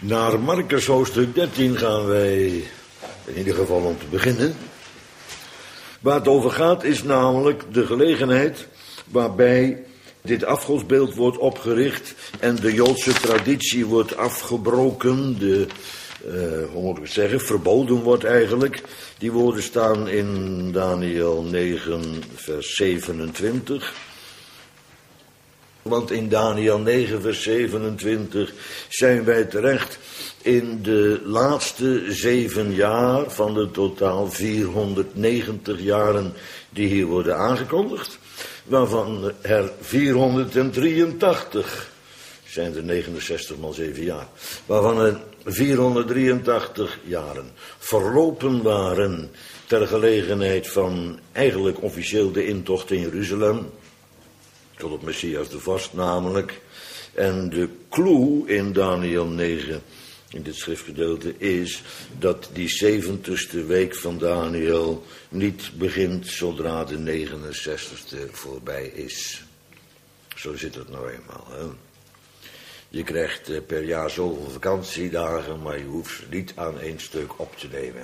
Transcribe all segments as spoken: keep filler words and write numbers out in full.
Naar Markus hoofdstuk dertien gaan wij, in ieder geval om te beginnen. Waar het over gaat is namelijk de gelegenheid waarbij dit afgodsbeeld wordt opgericht en de Joodse traditie wordt afgebroken, de, uh, hoe moet ik het zeggen, verboden wordt eigenlijk. Die woorden staan in Daniël negen vers zevenentwintig. Want in Daniël negen vers zevenentwintig zijn wij terecht in de laatste zeven jaar van de totaal vierhonderdnegentig jaren die hier worden aangekondigd. Waarvan er vierhonderddrieëntachtig, zijn er negenenzestig maal zeven jaar, waarvan er vierhonderddrieëntachtig jaren verlopen waren ter gelegenheid van eigenlijk officieel de intocht in Jeruzalem. Tot op Messias de Vorst namelijk. En de clue in Daniël negen, in dit schriftgedeelte, is dat die zeventigste week van Daniël niet begint zodra de negenenzestigste voorbij is. Zo zit het nou eenmaal. Hè? Je krijgt per jaar zoveel vakantiedagen, maar je hoeft ze niet aan één stuk op te nemen.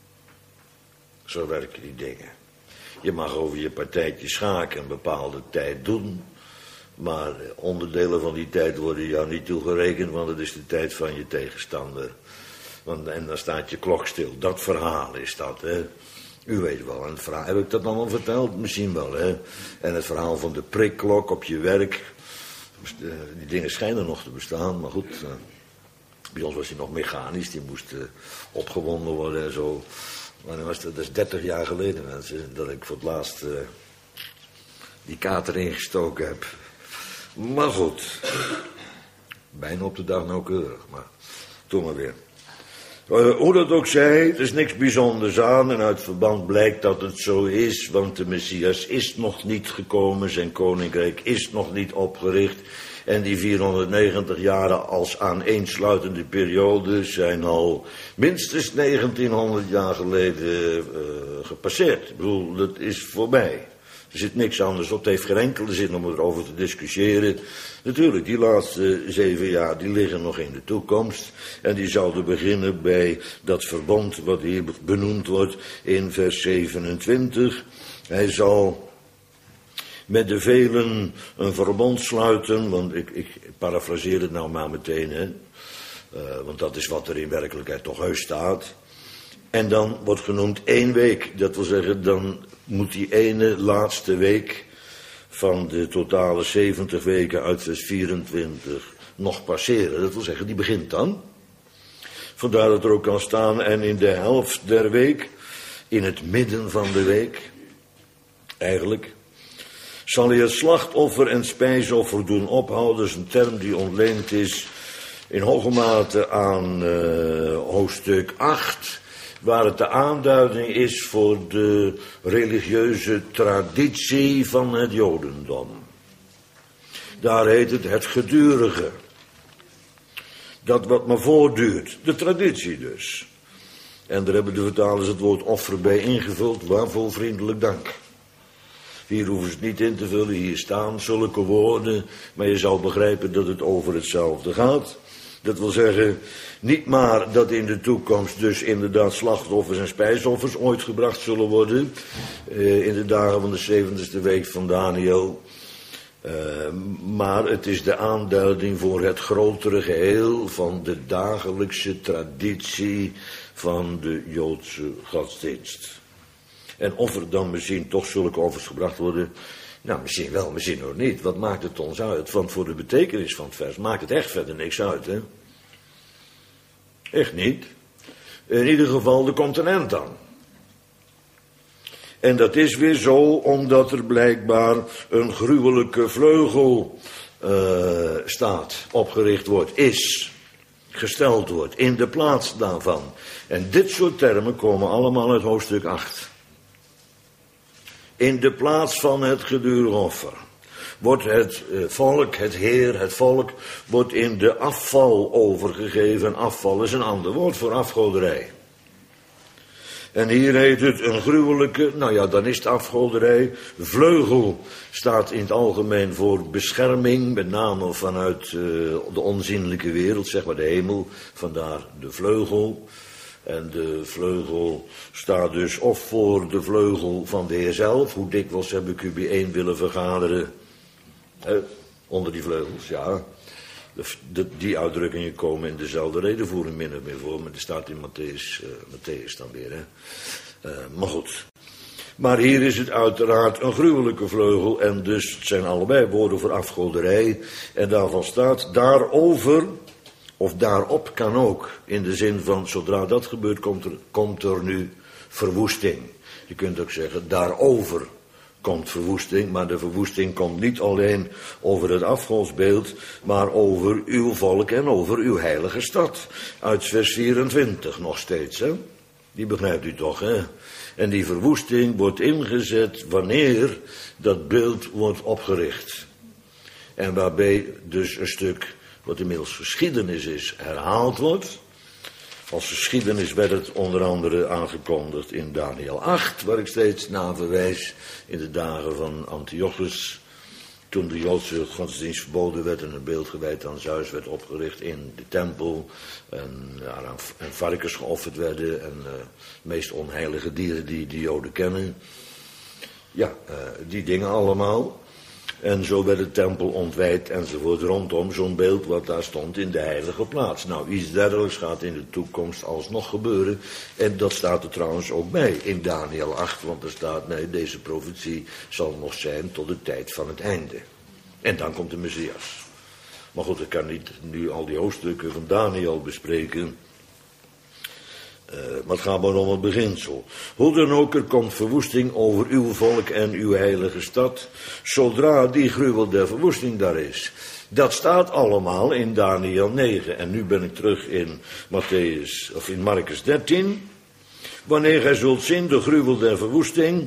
Zo werken die dingen. Je mag over je partijtje schaken een bepaalde tijd doen. Maar onderdelen van die tijd worden jou niet toegerekend, want het is de tijd van je tegenstander. Want, en dan staat je klok stil. Dat verhaal is dat, hè. U weet wel, en het verhaal, heb ik dat allemaal verteld? Misschien wel, hè. En het verhaal van de prikklok op je werk. Die dingen schijnen nog te bestaan, maar goed. Bij ons was die nog mechanisch, die moest opgewonden worden en zo. Maar dat, was, dat is dertig jaar geleden, mensen, dat ik voor het laatst uh, die kater ingestoken heb. Maar goed, bijna op de dag nauwkeurig, maar toen maar weer. Uh, hoe dat ook zij, er is niks bijzonders aan en uit verband blijkt dat het zo is, want de Messias is nog niet gekomen, zijn koninkrijk is nog niet opgericht. En die vierhonderdnegentig jaren als aaneensluitende periode zijn al minstens negentienhonderd jaar geleden uh, gepasseerd. Ik bedoel, dat is voorbij. Er zit niks anders op. Het heeft geen enkele zin om erover te discussiëren. Natuurlijk, die laatste zeven jaar, die liggen nog in de toekomst. En die zouden beginnen bij dat verbond wat hier benoemd wordt in vers zevenentwintig. Hij zal met de velen een verbond sluiten, want ik, ik parafraseer het nou maar meteen, hè. Uh, want dat is wat er in werkelijkheid toch heus staat. En dan wordt genoemd één week. Dat wil zeggen, dan moet die ene laatste week van de totale zeventig weken uit vers vierentwintig nog passeren. Dat wil zeggen, die begint dan. Vandaar dat er ook kan staan, en in de helft der week, in het midden van de week, eigenlijk, zal hij het slachtoffer en spijsoffer doen ophouden. Dat is een term die ontleend is in hoge mate aan uh, hoofdstuk acht, waar het de aanduiding is voor de religieuze traditie van het Jodendom. Daar heet het het gedurige. Dat wat maar voortduurt. De traditie dus. En daar hebben de vertalers het woord offer bij ingevuld. Waarvoor vriendelijk dank. Hier hoeven ze het niet in te vullen, hier staan zulke woorden, maar je zal begrijpen dat het over hetzelfde gaat. Dat wil zeggen, niet maar dat in de toekomst dus inderdaad slachtoffers en spijsoffers ooit gebracht zullen worden, uh, in de dagen van de zeventigste week van Daniël, uh, maar het is de aanduiding voor het grotere geheel van de dagelijkse traditie van de Joodse godsdienst. En of er dan misschien toch zulke offers gebracht worden, nou misschien wel, misschien nog niet. Wat maakt het ons uit? Want voor de betekenis van het vers maakt het echt verder niks uit, hè? Echt niet. In ieder geval, er komt een eind aan. En dat is weer zo, omdat er blijkbaar een gruwelijke vleugel uh, staat, opgericht wordt, is, gesteld wordt, in de plaats daarvan. En dit soort termen komen allemaal uit hoofdstuk acht. In de plaats van het gedurige offer wordt het volk, het heer, het volk, wordt in de afval overgegeven. Afval is een ander woord voor afgoderij. En hier heet het een gruwelijke, nou ja, dan is het afgoderij. Vleugel staat in het algemeen voor bescherming, met name vanuit uh, de onzienlijke wereld, zeg maar de hemel, vandaar de vleugel. En de vleugel staat dus of voor de vleugel van de Heer zelf, hoe dikwijls heb ik u bijeen willen vergaderen, eh, onder die vleugels, ja. De, de, die uitdrukkingen komen in dezelfde redenvoering min of meer voor, maar die staat in Matthäus, uh, Matthäus dan weer. Hè. Uh, maar goed. Maar hier is het uiteraard een gruwelijke vleugel en dus het zijn allebei woorden voor afgoderij. En daarvan staat daarover, of daarop kan ook, in de zin van zodra dat gebeurt komt er, komt er nu verwoesting. Je kunt ook zeggen daarover komt verwoesting, maar de verwoesting komt niet alleen over het afgodsbeeld, maar over uw volk en over uw heilige stad. Uit vers vierentwintig nog steeds, hè? Die begrijpt u toch, hè? En die verwoesting wordt ingezet wanneer dat beeld wordt opgericht. En waarbij dus een stuk, wat inmiddels geschiedenis is, herhaald wordt. Als geschiedenis werd het onder andere aangekondigd in Daniel acht, waar ik steeds naar verwijs, in de dagen van Antiochus, toen de Joodse godsdienst verboden werd en een beeld gewijd aan Zeus werd opgericht in de tempel, en, ja, en varkens geofferd werden, en uh, de meest onheilige dieren die de Joden kennen. Ja, uh, die dingen allemaal. En zo werd de tempel ontwijd enzovoort rondom zo'n beeld wat daar stond in de heilige plaats. Nou, iets dergelijks gaat in de toekomst alsnog gebeuren. En dat staat er trouwens ook bij in Daniel acht, want er staat, nee, deze profetie zal nog zijn tot de tijd van het einde. En dan komt de Messias. Maar goed, ik kan niet nu al die hoofdstukken van Daniel bespreken. Uh, maar het gaat maar om het beginsel. Hoe dan ook, er komt verwoesting over uw volk en uw heilige stad, zodra die gruwel der verwoesting daar is. Dat staat allemaal in Daniel negen. En nu ben ik terug in Matthäus, of in Marcus dertien. Wanneer gij zult zien de gruwel der verwoesting.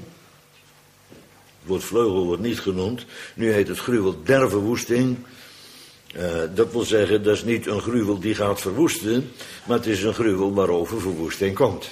Het woord vleugel wordt niet genoemd. Nu heet het gruwel der verwoesting. Uh, dat wil zeggen, dat is niet een gruwel die gaat verwoesten, maar het is een gruwel waarover verwoesting komt.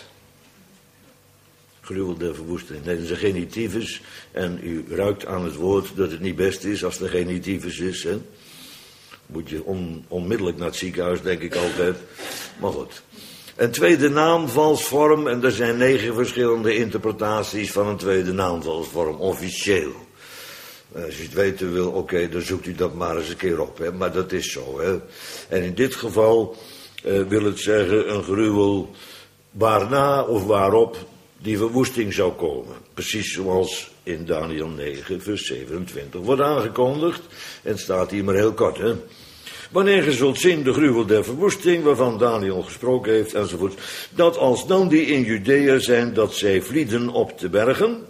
Gruwel der verwoesting. Nee, dat is een genitivus. En u ruikt aan het woord dat het niet best is als het een genitivus is. Hè? Moet je on, onmiddellijk naar het ziekenhuis, denk ik altijd. Maar goed. Een tweede naamvalsvorm, en er zijn negen verschillende interpretaties van een tweede naamvalsvorm, officieel. Als u het weten wil, oké, okay, dan zoekt u dat maar eens een keer op, hè? Maar dat is zo, hè. En in dit geval uh, wil het zeggen een gruwel waarna of waarop die verwoesting zou komen. Precies zoals in Daniel negen, vers zevenentwintig wordt aangekondigd. En het staat hier maar heel kort, hè. Wanneer je zult zien de gruwel der verwoesting, waarvan Daniel gesproken heeft, enzovoort, dat als dan die in Judea zijn, dat zij vlieden op de bergen.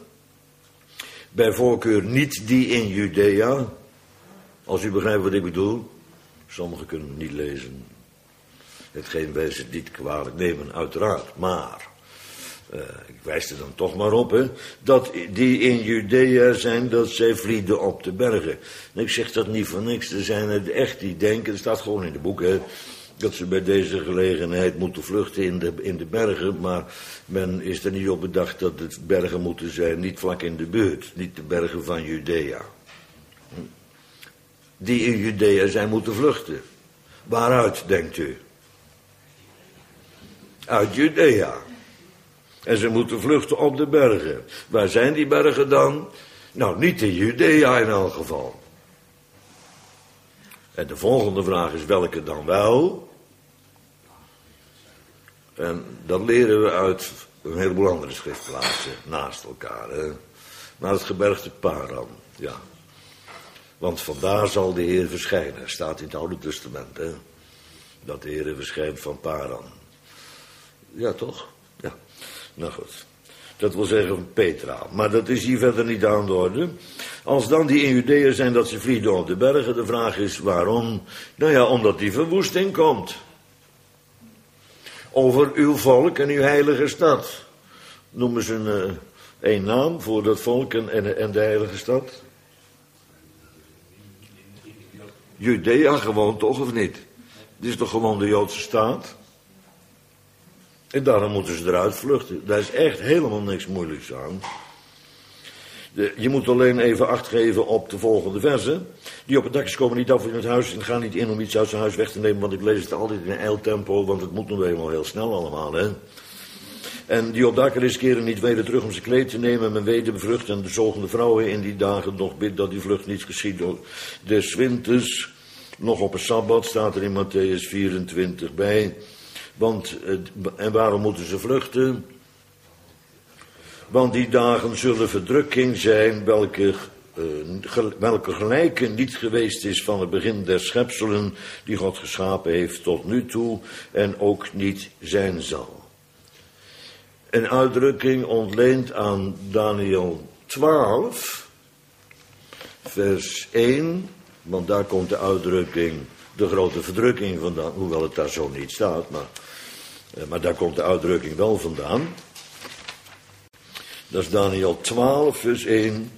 Bij voorkeur niet die in Judea. Als u begrijpt wat ik bedoel. Sommigen kunnen niet lezen. Hetgeen wij ze niet kwalijk nemen, uiteraard. Maar, uh, ik wijs er dan toch maar op, hè. Dat die in Judea zijn, dat zij vlieden op de bergen. En ik zeg dat niet voor niks. Er zijn er echt die denken, het staat gewoon in de boeken, hè, dat ze bij deze gelegenheid moeten vluchten in de, in de bergen, maar men is er niet op bedacht dat het bergen moeten zijn, niet vlak in de buurt, niet de bergen van Judea. Die in Judea zijn moeten vluchten. Waaruit, denkt u? Uit Judea. En ze moeten vluchten op de bergen. Waar zijn die bergen dan? Nou, niet in Judea in elk geval. En de volgende vraag is welke dan wel? En dat leren we uit een heleboel andere schriftplaatsen naast elkaar. Hè? Naar het gebergte Paran, ja. Want vandaar zal de Heer verschijnen, staat in het Oude Testament. Hè? Dat de Heer verschijnt van Paran. Ja, toch? Ja. Nou goed. Dat wil zeggen van Petra. Maar dat is hier verder niet aan de orde. Als dan die in Judea zijn dat ze vliegen op de bergen, de vraag is waarom? Nou ja, omdat die verwoesting komt. Over uw volk en uw heilige stad. Noemen ze een, uh, een naam voor dat volk en, en de heilige stad? Judea gewoon toch, of niet? Dit is toch gewoon de Joodse staat? En daarom moeten ze eruit vluchten. Daar is echt helemaal niks moeilijks aan. De, je moet alleen even acht geven op de volgende versen. Die op het dak is komen niet af in het huis en gaan niet in om iets uit zijn huis weg te nemen, want ik lees het altijd in een eiltempo, want het moet nog eenmaal heel snel allemaal, hè. En die op daken is keren niet weder terug om zijn kleed te nemen, men weder bevrucht en de zogende vrouwen in die dagen nog bidt dat die vlucht niet geschiet des winters. Nog op een sabbat staat er in Matthäus vierentwintig bij. Want, en waarom moeten ze vluchten? Want die dagen zullen verdrukking zijn, welke, uh, welke gelijke niet geweest is van het begin der schepselen die God geschapen heeft tot nu toe en ook niet zijn zal. Een uitdrukking ontleend aan Daniel twaalf, vers één, want daar komt de uitdrukking, de grote verdrukking vandaan, hoewel het daar zo niet staat, maar, maar daar komt de uitdrukking wel vandaan. Dat is Daniel twaalf, vers één.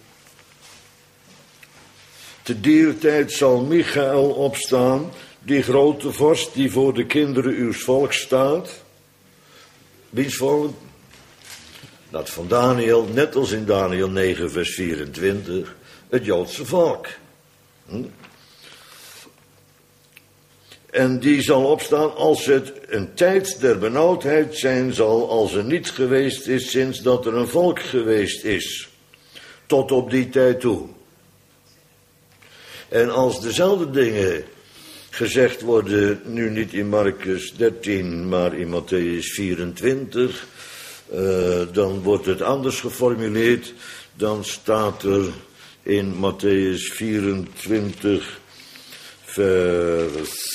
Te dier tijd zal Michael opstaan, die grote vorst die voor de kinderen uws volks staat. Wiens volk? Dat van Daniel, net als in Daniel negen, vers vierentwintig, het Joodse volk. Hm? En die zal opstaan als het een tijd der benauwdheid zijn zal, als er niet geweest is sinds dat er een volk geweest is. Tot op die tijd toe. En als dezelfde dingen gezegd worden, nu niet in Marcus dertien, maar in Matthäus vierentwintig, uh, dan wordt het anders geformuleerd. Dan staat er in Matthäus vierentwintig, vers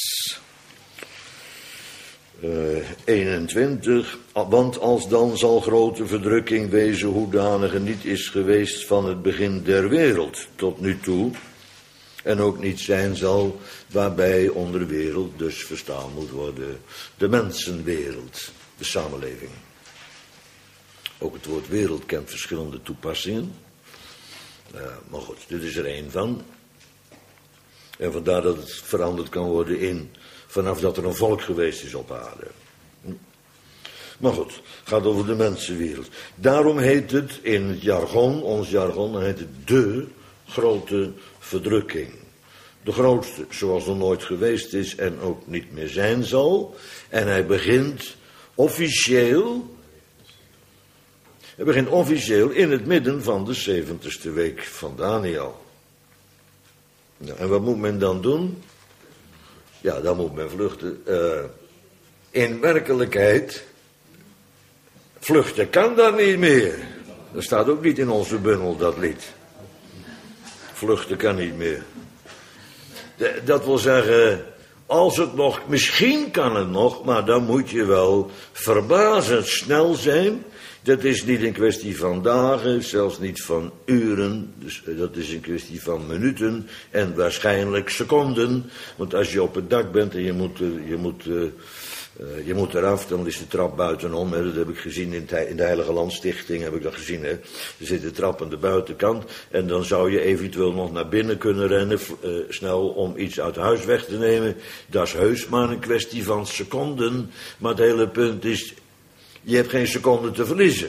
Uh, eenentwintig, want als dan zal grote verdrukking wezen hoedanige niet is geweest van het begin der wereld tot nu toe en ook niet zijn zal, waarbij onder wereld dus verstaan moet worden de mensenwereld, de samenleving. Ook het woord wereld kent verschillende toepassingen, uh, maar goed, dit is er één van. En vandaar dat het veranderd kan worden in vanaf dat er een volk geweest is op aarde. Maar goed, het gaat over de mensenwereld. Daarom heet het in het jargon, ons jargon, heet het de grote verdrukking. De grootste, zoals er nooit geweest is en ook niet meer zijn zal. En hij begint officieel, hij begint officieel in het midden van de zeventigste week van Daniel. Nou, en wat moet men dan doen? Ja, dan moet men vluchten. Uh, in werkelijkheid, vluchten kan dat niet meer. Dat staat ook niet in onze bundel, dat lied. Vluchten kan niet meer. De, dat wil zeggen, als het nog, misschien kan het nog, maar dan moet je wel verbazend snel zijn. Dat is niet een kwestie van dagen, zelfs niet van uren. Dus dat is een kwestie van minuten en waarschijnlijk seconden. Want als je op het dak bent en je moet, je moet, uh, je moet eraf, dan is de trap buitenom. Hè. Dat heb ik gezien in, t- in de Heilige Landstichting, heb ik dat gezien. Hè. Er zit de trap aan de buitenkant en dan zou je eventueel nog naar binnen kunnen rennen, uh, snel om iets uit huis weg te nemen. Dat is heus maar een kwestie van seconden. Maar het hele punt is, je hebt geen seconde te verliezen.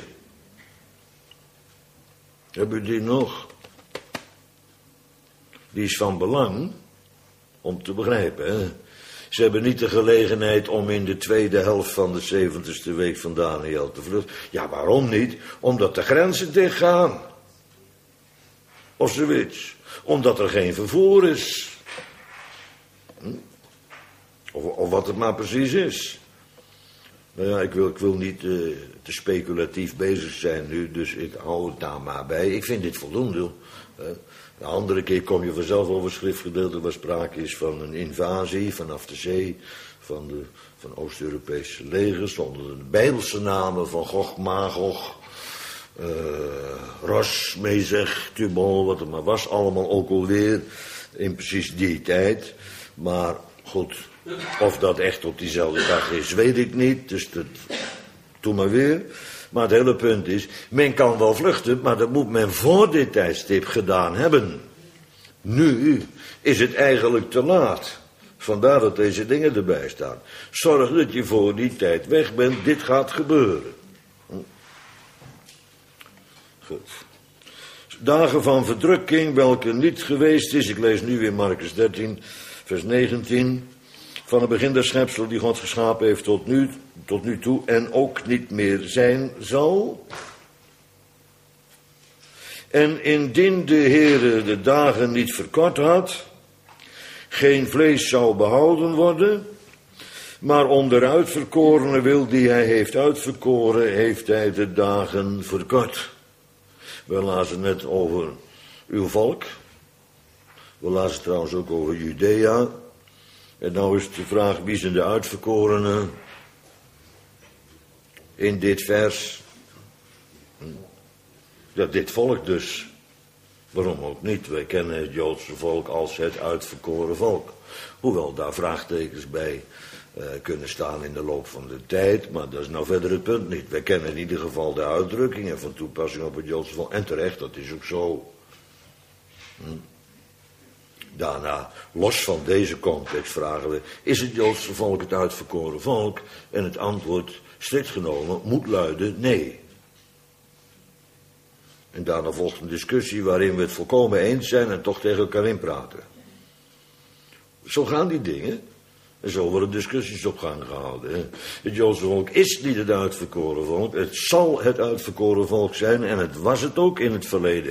Heb u die nog? Die is van belang om te begrijpen. Hè? Ze hebben niet de gelegenheid om in de tweede helft van de zeventigste week van Daniel te vluchten. Ja, waarom niet? Omdat de grenzen dichtgaan. Of zoiets. Omdat er geen vervoer is. Hm? Of, of wat het maar precies is. Nou ja, ik wil, ik wil niet uh, te speculatief bezig zijn nu, dus ik hou het daar maar bij. Ik vind dit voldoende. Uh, de andere keer kom je vanzelf over schriftgedeelte waar sprake is van een invasie vanaf de zee, van de van Oost-Europese legers, onder de Bijbelse namen van Gog, Magog, uh, Ros, Mezeg, Tubal, wat het maar was, allemaal ook alweer in precies die tijd. Maar goed, of dat echt op diezelfde dag is, weet ik niet. Dus dat, doe maar weer. Maar het hele punt is, men kan wel vluchten, maar dat moet men voor dit tijdstip gedaan hebben. Nu is het eigenlijk te laat. Vandaar dat deze dingen erbij staan. Zorg dat je voor die tijd weg bent, dit gaat gebeuren. Goed. Dagen van verdrukking, welke niet geweest is. Ik lees nu weer Marcus dertien, vers negentien. Van het begin der schepsel die God geschapen heeft tot nu, tot nu toe en ook niet meer zijn zal. En indien de Heere de dagen niet verkort had, geen vlees zou behouden worden, maar om de uitverkorene wil die hij heeft uitverkoren, heeft hij de dagen verkort. We lazen net over uw volk. We lazen trouwens ook over Judea. En nou is de vraag, wie zijn de uitverkorenen in dit vers? Ja, dit volk dus. Waarom ook niet? Wij kennen het Joodse volk als het uitverkoren volk. Hoewel daar vraagtekens bij uh, kunnen staan in de loop van de tijd. Maar dat is nou verder het punt niet. Wij kennen in ieder geval de uitdrukkingen van toepassing op het Joodse volk. En terecht, dat is ook zo. Hm. Daarna, los van deze context vragen we, is het Joodse volk het uitverkoren volk? En het antwoord, strikt genomen, moet luiden nee. En daarna volgt een discussie waarin we het volkomen eens zijn en toch tegen elkaar inpraten. Zo gaan die dingen. En zo worden discussies op gang gehouden. Hè. Het Joodse volk is niet het uitverkoren volk. Het zal het uitverkoren volk zijn en het was het ook in het verleden.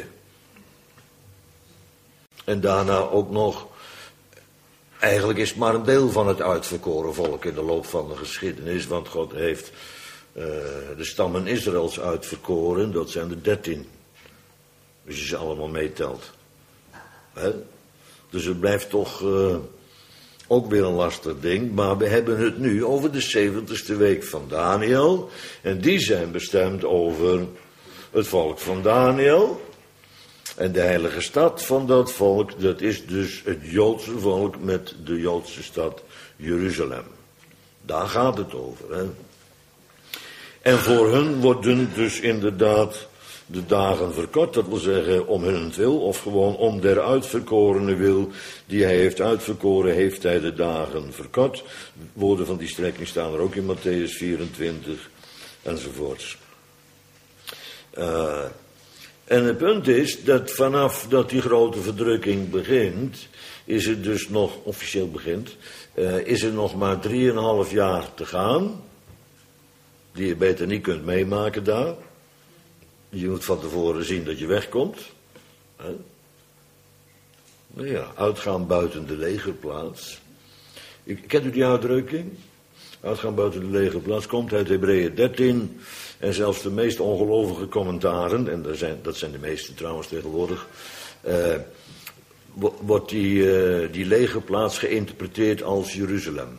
En daarna ook nog, eigenlijk is het maar een deel van het uitverkoren volk in de loop van de geschiedenis. Want God heeft uh, de stammen Israëls uitverkoren, dat zijn er dertien. Als je ze allemaal meetelt. He? Dus het blijft toch uh, ook weer een lastig ding. Maar we hebben het nu over de zeventigste week van Daniel. En die zijn bestemd over het volk van Daniel. En de heilige stad van dat volk, dat is dus het Joodse volk met de Joodse stad Jeruzalem. Daar gaat het over. Hè? En voor hun worden dus inderdaad de dagen verkort, dat wil zeggen om hunnentwil, of gewoon om der uitverkorene wil, die hij heeft uitverkoren, heeft hij de dagen verkort. Woorden van die strekking staan er ook in Matthäus vierentwintig, enzovoorts. Uh, en het punt is dat vanaf dat die grote verdrukking begint, is het dus nog, officieel begint, uh, is er nog maar drieënhalf jaar te gaan, die je beter niet kunt meemaken daar. Je moet van tevoren zien dat je wegkomt. Hè? Nou ja, uitgaan buiten de legerplaats. Kent u die uitdrukking? Uitgaan buiten de legerplaats komt uit Hebreeën dertien. En zelfs de meest ongelovige commentaren, en dat zijn, dat zijn de meeste trouwens tegenwoordig, eh, wordt die, eh, die legerplaats geïnterpreteerd als Jeruzalem.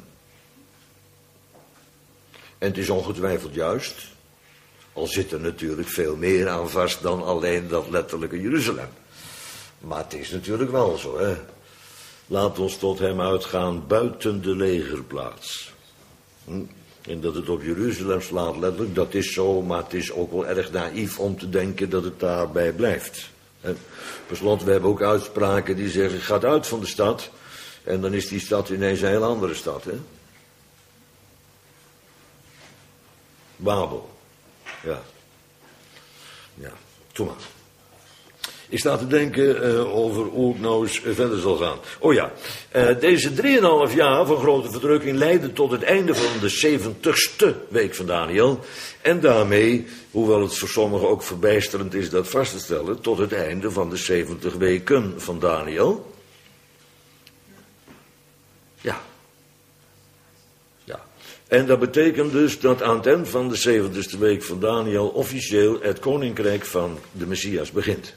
En het is ongetwijfeld juist. Al zit er natuurlijk veel meer aan vast dan alleen dat letterlijke Jeruzalem. Maar het is natuurlijk wel zo, hè. Laat ons tot hem uitgaan buiten de legerplaats. Hm? En dat het op Jeruzalem slaat letterlijk, dat is zo, maar het is ook wel erg naïef om te denken dat het daarbij blijft. Hè? Per slot, we hebben ook uitspraken die zeggen, gaat uit van de stad, en dan is die stad ineens een heel andere stad, hè. Babel. Ja. Ja, toen maar. Ik sta te denken uh, over hoe het nou eens verder zal gaan. Oh ja, uh, deze drieënhalf jaar van grote verdrukking leidde tot het einde van de zeventigste week van Daniel. En daarmee, hoewel het voor sommigen ook verbijsterend is dat vast te stellen, tot het einde van de zeventig weken van Daniel. Ja. Ja. En dat betekent dus dat aan het eind van de zeventigste week van Daniel officieel het koninkrijk van de Messias begint.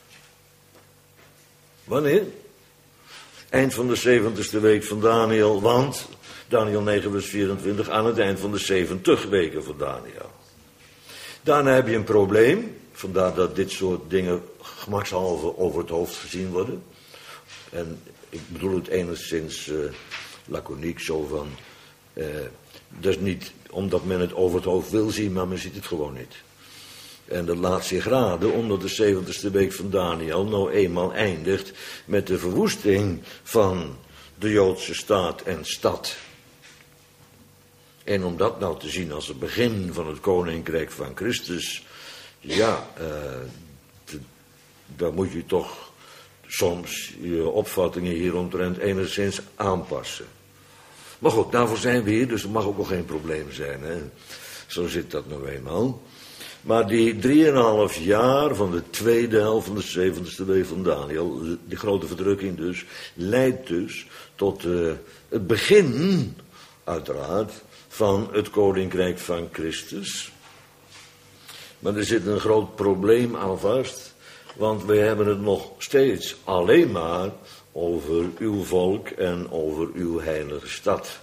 Wanneer? Eind van de zeventigste week van Daniel, want Daniel negen vers vierentwintig aan het eind van de zeventig weken van Daniel. Daarna heb je een probleem, vandaar dat dit soort dingen gemakshalve over het hoofd gezien worden. En ik bedoel het enigszins uh, laconiek, zo van, uh, dat is niet omdat men het over het hoofd wil zien, maar men ziet het gewoon niet. En dat laat zich raden, omdat de zeventigste week van Daniel nou eenmaal eindigt met de verwoesting van de Joodse staat en stad. En om dat nou te zien als het begin van het koninkrijk van Christus, ja, uh, de, daar moet je toch soms je opvattingen hieromtrent enigszins aanpassen. Maar goed, daarvoor zijn we hier, dus dat mag ook wel geen probleem zijn, hè. Zo zit dat nou eenmaal. Maar die drieënhalf jaar van de tweede helft van de zeventigste week van Daniel, die grote verdrukking dus, leidt dus tot uh, het begin, uiteraard, van het koninkrijk van Christus. Maar er zit een groot probleem aan vast, want we hebben het nog steeds alleen maar over uw volk en over uw heilige stad.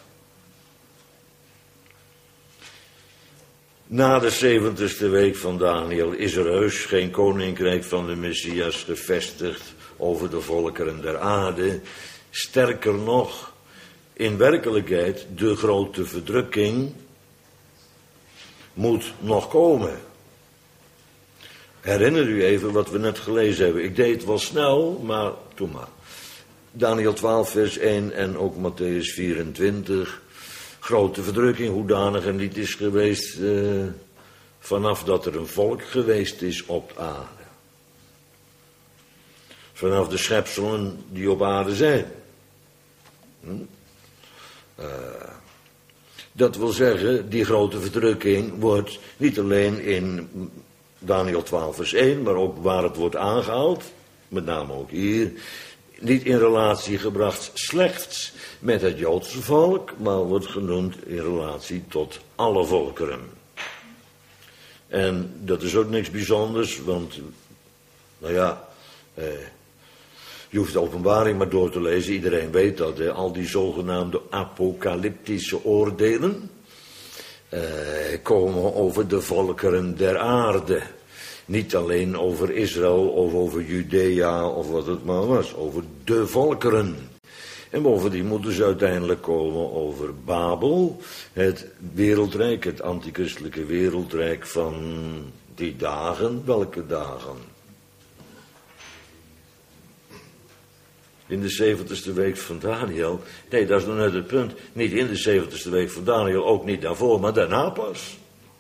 Na de zeventigste week van Daniel is er heus geen koninkrijk van de Messias gevestigd over de volkeren der aarde. Sterker nog, in werkelijkheid, de grote verdrukking moet nog komen. Herinner u even wat we net gelezen hebben. Ik deed het wel snel, maar doe maar. Daniel twaalf vers één en ook Matthäus vierentwintig. Grote verdrukking, hoedanig er niet is geweest uh, vanaf dat er een volk geweest is op aarde. Vanaf de schepselen die op aarde zijn. Hm? Uh, dat wil zeggen, die grote verdrukking wordt niet alleen in Daniel twaalf vers één, maar ook waar het wordt aangehaald, met name ook hier, niet in relatie gebracht slechts met het Joodse volk, maar wordt genoemd in relatie tot alle volkeren. En dat is ook niks bijzonders, want, nou ja, eh, je hoeft de openbaring maar door te lezen, iedereen weet dat, hè, al die zogenaamde apocalyptische oordelen eh, komen over de volkeren der aarde. Niet alleen over Israël of over Judea of wat het maar was, over de volkeren. En bovendien moeten ze uiteindelijk komen over Babel, het wereldrijk, het antichristelijke wereldrijk van die dagen. Welke dagen? In de zeventigste week van Daniel. Nee, dat is nog net het punt. Niet in de zeventigste week van Daniel, ook niet daarvoor, maar daarna pas.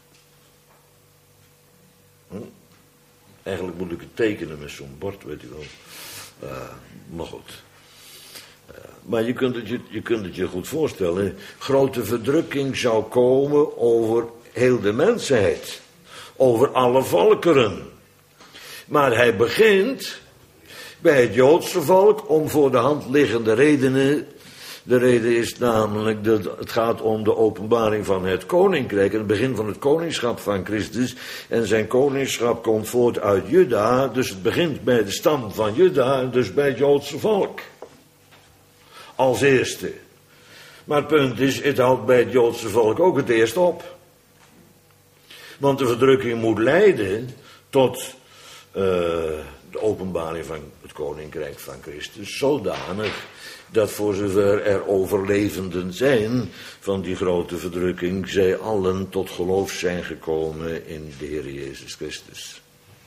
Hm? Eigenlijk moet ik het tekenen met zo'n bord, weet u wel. Uh, maar goed. Uh, maar je kunt, het je, je kunt het je goed voorstellen. Grote verdrukking zou komen over heel de mensheid. Over alle volkeren. Maar hij begint bij het Joodse volk om voor de hand liggende redenen. De reden is namelijk dat het gaat om de openbaring van het koninkrijk. Het begin van het koningschap van Christus. En zijn koningschap komt voort uit Juda. Dus het begint bij de stam van Juda. Dus bij het Joodse volk. Als eerste. Maar het punt is, het houdt bij het Joodse volk ook het eerst op. Want de verdrukking moet leiden tot uh, de openbaring van het koninkrijk van Christus. Zodanig dat voor zover er overlevenden zijn van die grote verdrukking, zij allen tot geloof zijn gekomen in de Heer Jezus Christus.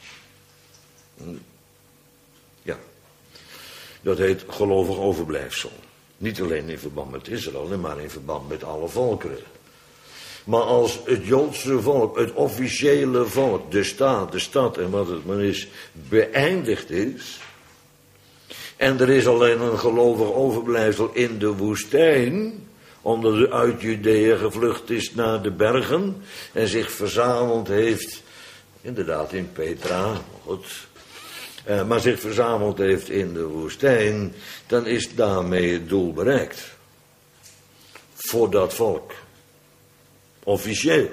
Ja, dat heet gelovig overblijfsel. Niet alleen in verband met Israël, maar in verband met alle volkeren. Maar als het Joodse volk, het officiële volk, de staat, de stad en wat het maar is, beëindigd is, en er is alleen een gelovig overblijfsel in de woestijn, omdat hij uit Judea gevlucht is naar de bergen en zich verzameld heeft, inderdaad in Petra, goed, eh, maar zich verzameld heeft in de woestijn, dan is daarmee het doel bereikt. Voor dat volk. Officieel.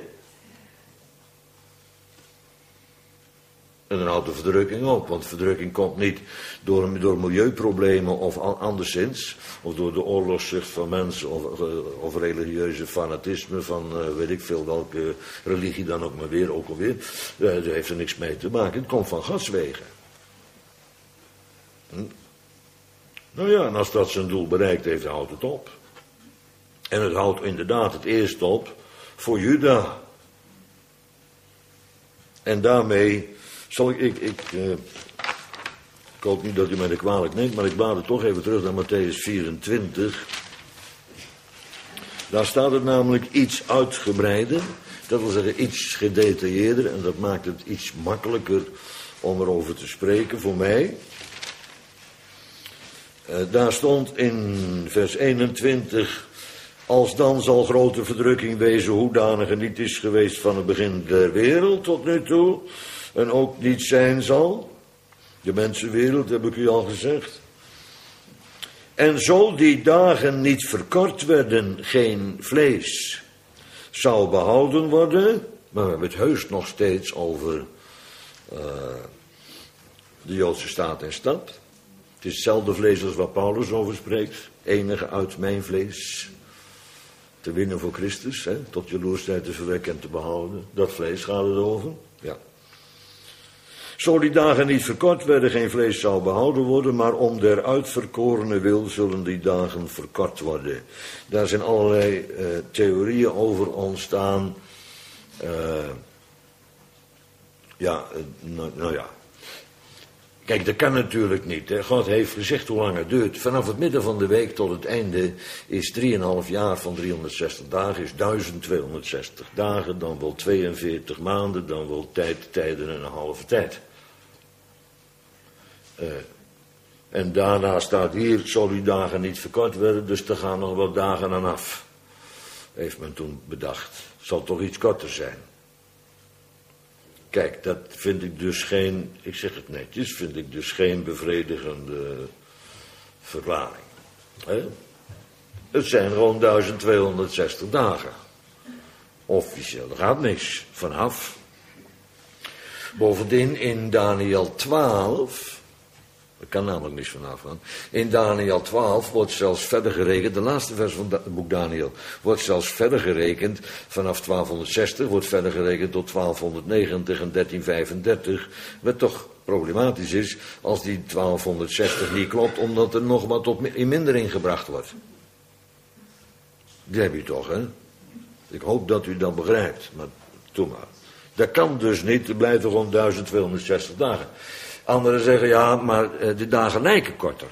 En dan houdt de verdrukking op, want verdrukking komt niet door, door milieuproblemen of anderszins, of door de oorlogszucht van mensen, of, of religieuze fanatisme van uh, weet ik veel welke religie dan ook maar weer, ook alweer. Uh, daar heeft er niks mee te maken, het komt van Gods wegen. Hm? Nou ja, en als dat zijn doel bereikt heeft, houdt het op. En het houdt inderdaad het eerst op voor Juda. En daarmee zal ik, ik, ik uh, Ik hoop niet dat u mij er kwalijk neemt, maar ik blader toch even terug naar Matthäus vierentwintig. Daar staat het namelijk iets uitgebreider. Dat wil zeggen iets gedetailleerder. En dat maakt het iets makkelijker om erover te spreken voor mij. Uh, daar stond in vers eenentwintig... Als dan zal grote verdrukking wezen, hoedanig er niet is geweest van het begin der wereld tot nu toe. En ook niet zijn zal. De mensenwereld, heb ik u al gezegd. En zo die dagen niet verkort werden, geen vlees zou behouden worden. Maar we hebben het heus nog steeds over uh, de Joodse staat en stad. Het is hetzelfde vlees als waar Paulus over spreekt. Enige uit mijn vlees. Te winnen voor Christus, hè, tot jaloersheid te verwekken en te behouden. Dat vlees gaat het over, ja. Zo die dagen niet verkort werden, geen vlees zou behouden worden, maar om der uitverkorene wil zullen die dagen verkort worden. Daar zijn allerlei uh, theorieën over ontstaan. Uh, ja, uh, nou, nou ja. Kijk, dat kan natuurlijk niet. Hè. God heeft gezegd hoe lang het duurt. Vanaf het midden van de week tot het einde is drieënhalf jaar van driehonderdzestig dagen, is duizend tweehonderdzestig dagen, dan wel tweeënveertig maanden, dan wel tijd, tijden en een halve tijd. Uh, en daarna staat hier, zo die dagen niet verkort werden, dus er gaan nog wat dagen aan af. Heeft men toen bedacht. Het zal toch iets korter zijn. Kijk, dat vind ik dus geen, ik zeg het netjes, vind ik dus geen bevredigende verklaring. He? Het zijn gewoon duizend tweehonderdzestig dagen. Officieel, er gaat niks vanaf. Bovendien in Daniel twaalf, er kan namelijk niks vanaf gaan. In Daniel twaalf wordt zelfs verder gerekend, de laatste vers van het boek Daniel, wordt zelfs verder gerekend, vanaf twaalfhonderdzestig wordt verder gerekend tot twaalfhonderdnegentig en dertien vijfendertig, wat toch problematisch is als die twaalfhonderdzestig niet klopt, omdat er nog wat tot in mindering gebracht wordt. Die heb je toch, hè? Ik hoop dat u dat begrijpt, maar doe maar. Dat kan dus niet, er blijft er gewoon duizend tweehonderdzestig dagen. Anderen zeggen, ja, maar uh, de dagen lijken korter.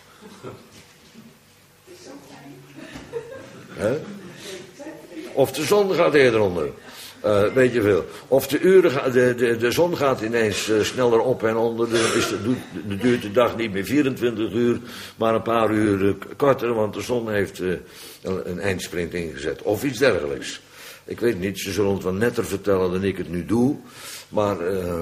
He? Of de zon gaat eerder onder. Uh, weet je veel. Of de, uren ga, de, de, de zon gaat ineens uh, sneller op en onder. Dan is de, de, duurt de dag niet meer vierentwintig uur, maar een paar uur uh, korter. Want de zon heeft uh, een, een eindsprint ingezet. Of iets dergelijks. Ik weet niet, ze zullen het wel netter vertellen dan ik het nu doe. Maar... Uh,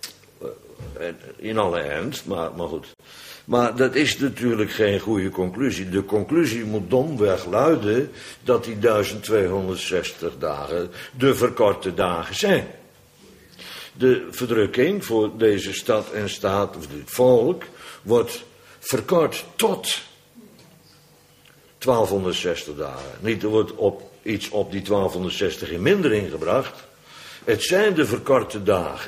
in alle ernst, maar, maar goed. Maar dat is natuurlijk geen goede conclusie. De conclusie moet domweg luiden dat die duizend tweehonderdzestig dagen de verkorte dagen zijn. De verdrukking voor deze stad en staat, of dit volk, wordt verkort tot twaalfhonderdzestig dagen. Niet, er wordt op, iets op die twaalfhonderdzestig in mindering gebracht. Het zijn de verkorte dagen.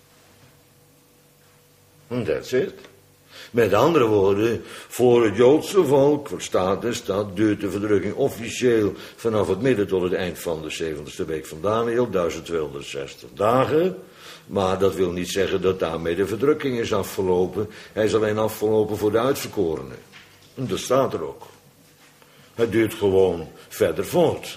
That's it. Met andere woorden, voor het Joodse volk, voor staat en stad, duurt de verdrukking officieel vanaf het midden tot het eind van de zeventigste week van Daniel, duizend tweehonderdzestig dagen. Maar dat wil niet zeggen dat daarmee de verdrukking is afgelopen. Hij is alleen afgelopen voor de uitverkorenen. En dat staat er ook. Het duurt gewoon verder voort.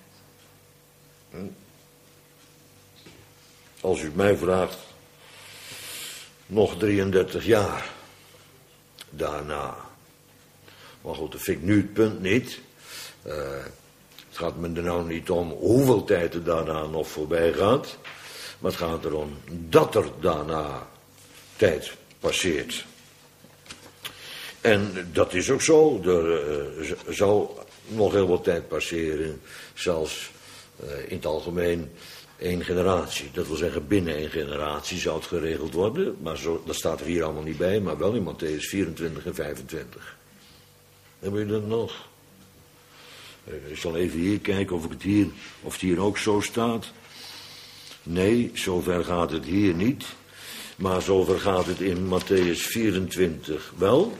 Als u het mij vraagt, nog drieëndertig jaar daarna. Maar goed, dat vind ik nu het punt niet. Uh, het gaat me er nou niet om hoeveel tijd er daarna nog voorbij gaat. Maar het gaat erom dat er daarna tijd passeert. En dat is ook zo. Er uh, zou nog heel wat tijd passeren. Zelfs uh, in het algemeen één generatie. Dat wil zeggen, binnen één generatie zou het geregeld worden. Maar zo, dat staat er hier allemaal niet bij, maar wel in Matthäus vierentwintig en vijfentwintig. Hebben jullie dat nog? Ik zal even hier kijken of, ik het hier, of het hier ook zo staat. Nee, zover gaat het hier niet. Maar zover gaat het in Matthäus vierentwintig wel.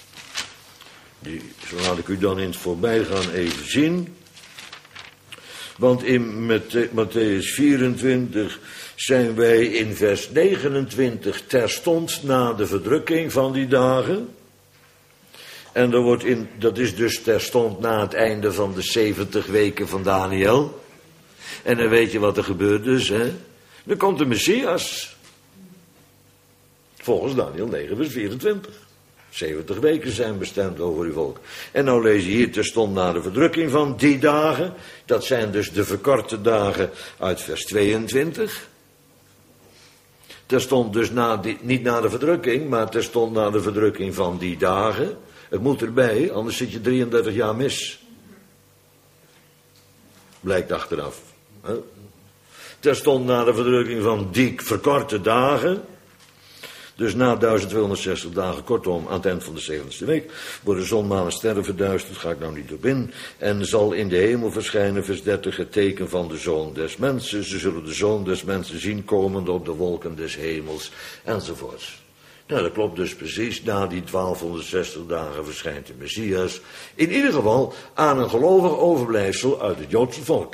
Die, zo laat ik u dan in het voorbijgaan even zien. Want in Mattheüs vierentwintig zijn wij in vers negenentwintig terstond na de verdrukking van die dagen. En er wordt in, dat is dus terstond na het einde van de zeventig weken van Daniel. En dan weet je wat er gebeurt dus, hè. Dan komt de Messias. Volgens Daniel negen vers vierentwintig. zeventig weken zijn bestemd over uw volk. En nou lees je hier terstond na de verdrukking van die dagen. Dat zijn dus de verkorte dagen uit vers tweeëntwintig. Terstond dus na die, niet na de verdrukking, maar terstond na de verdrukking van die dagen. Het moet erbij, anders zit je drieëndertig jaar mis. Blijkt achteraf. Hè? Terstond na de verdrukking van die verkorte dagen. Dus na duizend tweehonderdzestig dagen, kortom, aan het eind van de zeventigste week, worden zon, maan en sterren verduisterd, ga ik nou niet op in. En zal in de hemel verschijnen, vers dertig, het teken van de Zoon des Mensen. Ze zullen de Zoon des Mensen zien komende op de wolken des hemels, enzovoorts. Nou, dat klopt dus precies. Na die twaalfhonderdzestig dagen verschijnt de Messias. In ieder geval aan een gelovig overblijfsel uit het Joodse volk.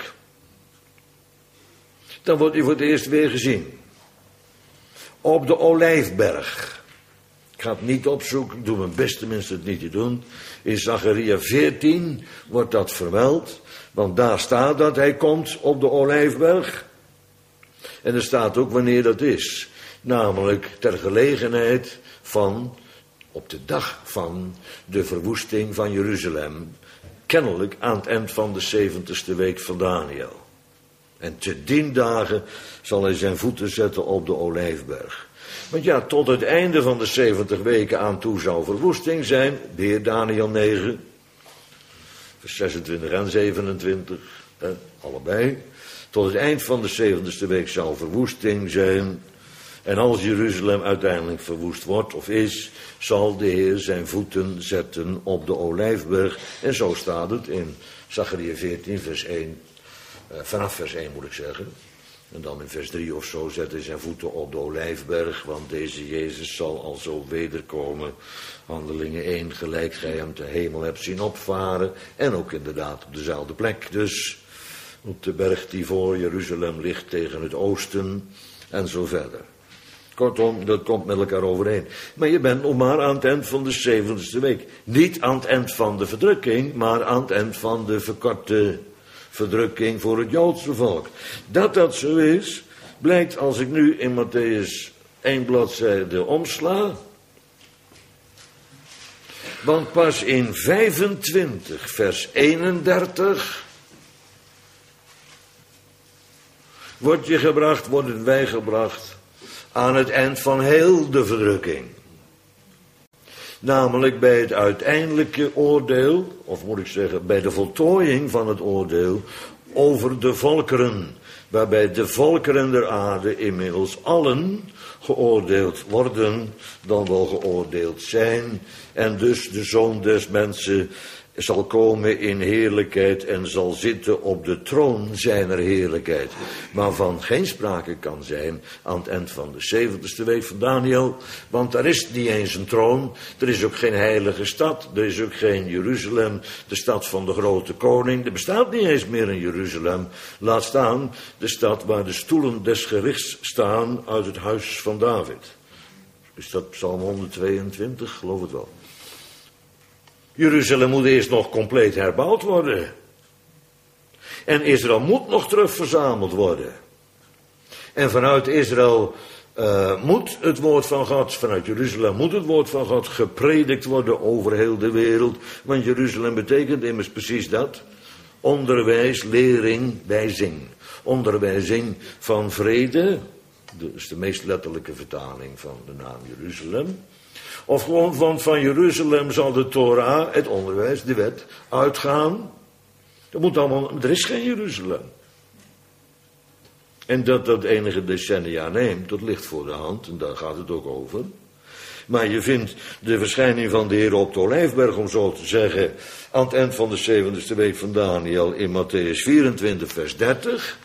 Dan wordt hij voor het eerst weer gezien. Op de Olijfberg. Ik ga het niet opzoeken, ik doe mijn best tenminste het niet te doen. In Zacharia veertien wordt dat vermeld. Want daar staat dat hij komt op de Olijfberg. En er staat ook wanneer dat is. Namelijk ter gelegenheid van, op de dag van de verwoesting van Jeruzalem. Kennelijk aan het eind van de zeventigste week van Daniel. En te dien dagen zal hij zijn voeten zetten op de Olijfberg. Want ja, tot het einde van de zeventig weken aan toe zou verwoesting zijn. Weer Daniel negen, vers zesentwintig en zevenentwintig, eh, allebei. Tot het eind van de zeventigste week zou verwoesting zijn. En als Jeruzalem uiteindelijk verwoest wordt of is, zal de Heer zijn voeten zetten op de Olijfberg. En zo staat het in Zacharia veertien, vers één. Uh, vanaf vers één moet ik zeggen. En dan in vers drie of zo zet hij zijn voeten op de Olijfberg. Want deze Jezus zal al zo wederkomen. Handelingen één, gelijk gij hem ter hemel hebt zien opvaren. En ook inderdaad op dezelfde plek. Dus op de berg die voor Jeruzalem ligt tegen het oosten. En zo verder. Kortom, dat komt met elkaar overeen. Maar je bent nog maar aan het eind van de zeventigste week. Niet aan het eind van de verdrukking, maar aan het eind van de verkorte verdrukking voor het Joodse volk. Dat dat zo is, blijkt als ik nu in Mattheüs één bladzijde omsla. Want pas in vijfentwintig, vers eenendertig, wordt je gebracht, worden wij gebracht aan het eind van heel de verdrukking. Namelijk bij het uiteindelijke oordeel, of moet ik zeggen, bij de voltooiing van het oordeel over de volkeren. Waarbij de volkeren der aarde inmiddels allen geoordeeld worden, dan wel geoordeeld zijn. En dus de Zoon des Mensen zal komen in heerlijkheid en zal zitten op de troon zijner heerlijkheid. Waarvan geen sprake kan zijn aan het eind van de zeventigste week van Daniel. Want er is niet eens een troon, er is ook geen heilige stad, er is ook geen Jeruzalem, de stad van de grote koning. Er bestaat niet eens meer een Jeruzalem, laat staan de stad waar de stoelen des gerichts staan uit het huis van David. Is dat Psalm honderdtweeëntwintig? Geloof het wel. Jeruzalem moet eerst nog compleet herbouwd worden. En Israël moet nog terug verzameld worden. En vanuit Israël uh, moet het woord van God, vanuit Jeruzalem moet het woord van God gepredikt worden over heel de wereld. Want Jeruzalem betekent immers precies dat. Onderwijs, lering, wijzing. Onderwijzing van vrede. Dat is de meest letterlijke vertaling van de naam Jeruzalem. Of gewoon van, van Jeruzalem zal de Torah, het onderwijs, de wet, uitgaan. Dat moet allemaal, er is geen Jeruzalem. En dat dat enige decennia neemt, dat ligt voor de hand, en daar gaat het ook over. Maar je vindt de verschijning van de Heer op de Olijfberg, om zo te zeggen, aan het eind van de zeventigste week van Daniel in Mattheüs vierentwintig, vers dertig.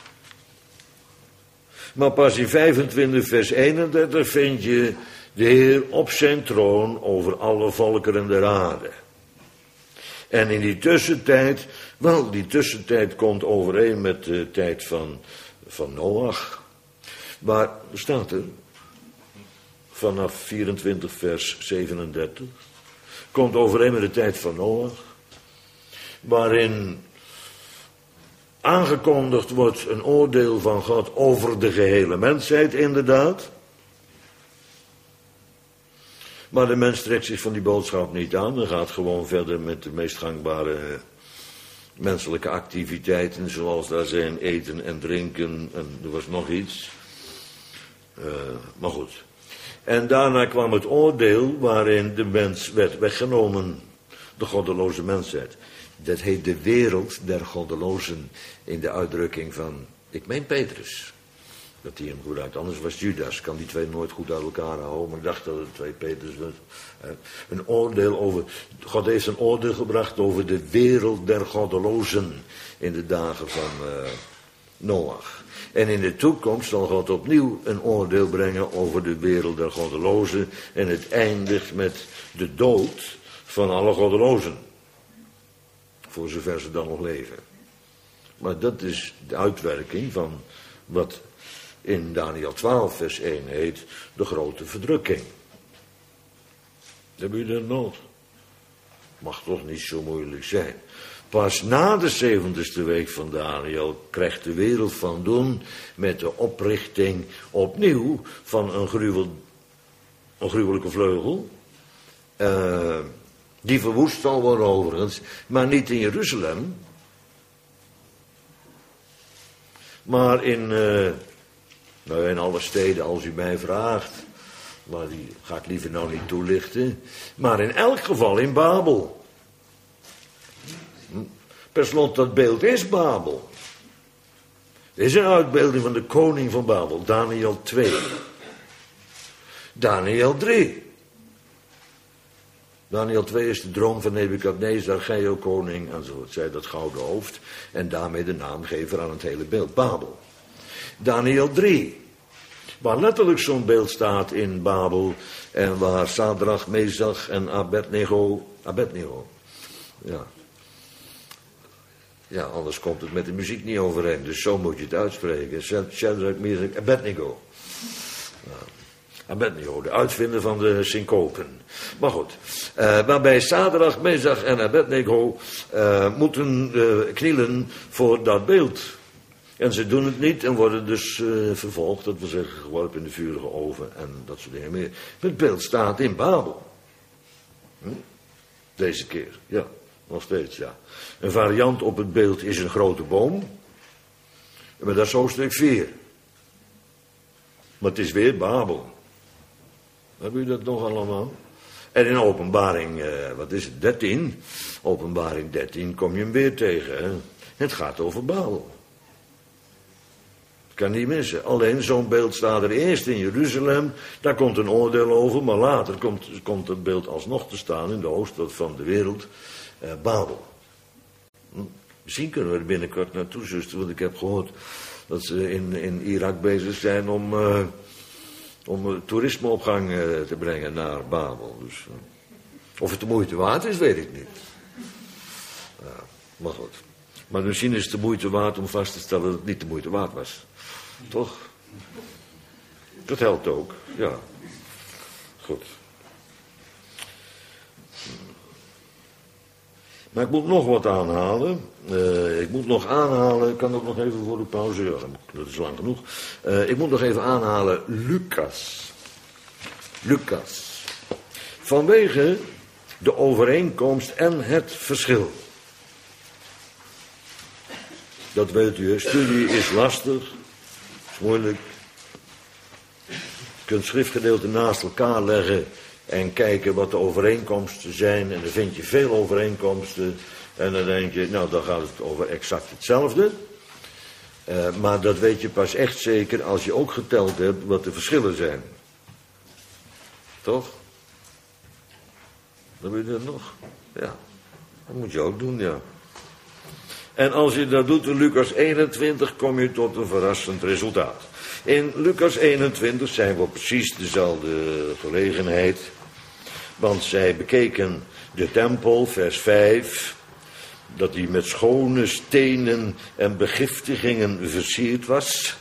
Maar pas in vijfentwintig, vers eenendertig vind je de Heer op zijn troon over alle volkeren der aarde. En in die tussentijd, wel, die tussentijd komt overeen met de tijd van, van Noach. Maar, staat er, vanaf vierentwintig vers zevenendertig, komt overeen met de tijd van Noach, waarin aangekondigd wordt een oordeel van God over de gehele mensheid, inderdaad. Maar de mens trekt zich van die boodschap niet aan en gaat gewoon verder met de meest gangbare menselijke activiteiten, zoals daar zijn eten en drinken en er was nog iets. Uh, maar goed. En daarna kwam het oordeel waarin de mens werd weggenomen, de goddeloze mensheid. Dat heet de wereld der goddelozen in de uitdrukking van, ik meen Petrus. Dat hij hem goed uit, anders was Judas, kan die twee nooit goed uit elkaar houden, maar ik dacht dat het twee Petrus was. Een oordeel over, God heeft een oordeel gebracht over de wereld der goddelozen in de dagen van uh, Noach. En in de toekomst zal God opnieuw een oordeel brengen over de wereld der goddelozen en het eindigt met de dood van alle goddelozen. Voor zover ze dan nog leven. Maar dat is de uitwerking van wat in Daniël twaalf vers één heet de grote verdrukking. Hebben jullie dat nog? Mag toch niet zo moeilijk zijn. Pas na de zeventigste week van Daniël krijgt de wereld van doen met de oprichting opnieuw van een, gruwel, een gruwelijke vleugel. Uh, die verwoest zal worden overigens, maar niet in Jeruzalem. Maar in, uh, nou in alle steden als u mij vraagt. Maar die ga ik liever nou niet toelichten. Maar in elk geval in Babel. Per slot, dat beeld is Babel. Het is een uitbeelding van de koning van Babel. Daniël twee. Daniël drie. Daniël twee is de droom van Nebukadnezar, gij o koning, enzovoort. Zij dat gouden hoofd. En daarmee de naamgever aan het hele beeld. Babel. Daniël drie. Waar letterlijk zo'n beeld staat in Babel. En waar Sadrach, Mesach en Abednego. Abednego. Ja. Ja, anders komt het met de muziek niet overeen. Dus zo moet je het uitspreken. Shadrach, Mesach, Abednego. Ja. Abednego, de uitvinder van de syncopen. Maar goed, uh, waarbij Sadrach, Mesach en Abednego uh, moeten uh, knielen voor dat beeld. En ze doen het niet en worden dus uh, vervolgd, dat wil zeggen geworpen in de vurige oven en dat soort dingen meer. Het beeld staat in Babel. Hm? Deze keer, ja, nog steeds, ja. Een variant op het beeld is een grote boom. Maar dat is hoofdstuk vier. Maar het is weer Babel. Hebben jullie dat nog allemaal? En in openbaring, uh, wat is het, dertien? Openbaring dertien kom je hem weer tegen. Hè? Het gaat over Babel. Kan niet missen. Alleen zo'n beeld staat er eerst in Jeruzalem. Daar komt een oordeel over. Maar later komt, komt het beeld alsnog te staan in de hoofdstad van de wereld. Uh, Babel. Hm. Misschien kunnen we er binnenkort naartoe, zuster. Want ik heb gehoord dat ze in, in Irak bezig zijn om... Uh, om toerisme op gang uh, te brengen naar Babel. Dus, uh, of het de moeite waard is, weet ik niet. Uh, maar goed. Maar misschien is het de moeite waard om vast te stellen dat het niet de moeite waard was. Toch? Dat helpt ook, ja. Goed. Maar ik moet nog wat aanhalen. Uh, ik moet nog aanhalen, ik kan ook nog even voor de pauze, ja, dat is lang genoeg. Uh, ik moet nog even aanhalen Lucas. Lucas. Vanwege de overeenkomst en het verschil. Dat weet u, studie is lastig, is moeilijk. Je kunt schriftgedeelten naast elkaar leggen en kijken wat de overeenkomsten zijn. En dan vind je veel overeenkomsten. En dan denk je, nou dan gaat het over exact hetzelfde. Uh, maar dat weet je pas echt zeker als je ook geteld hebt wat de verschillen zijn. Toch? Dan weet je dat nog? Ja. Dat moet je ook doen, ja. En als je dat doet in Lucas eenentwintig kom je tot een verrassend resultaat. In Lucas eenentwintig zijn we op precies dezelfde gelegenheid. Want zij bekeken de tempel, vers vijf. dat hij met schone stenen en begiftigingen versierd was.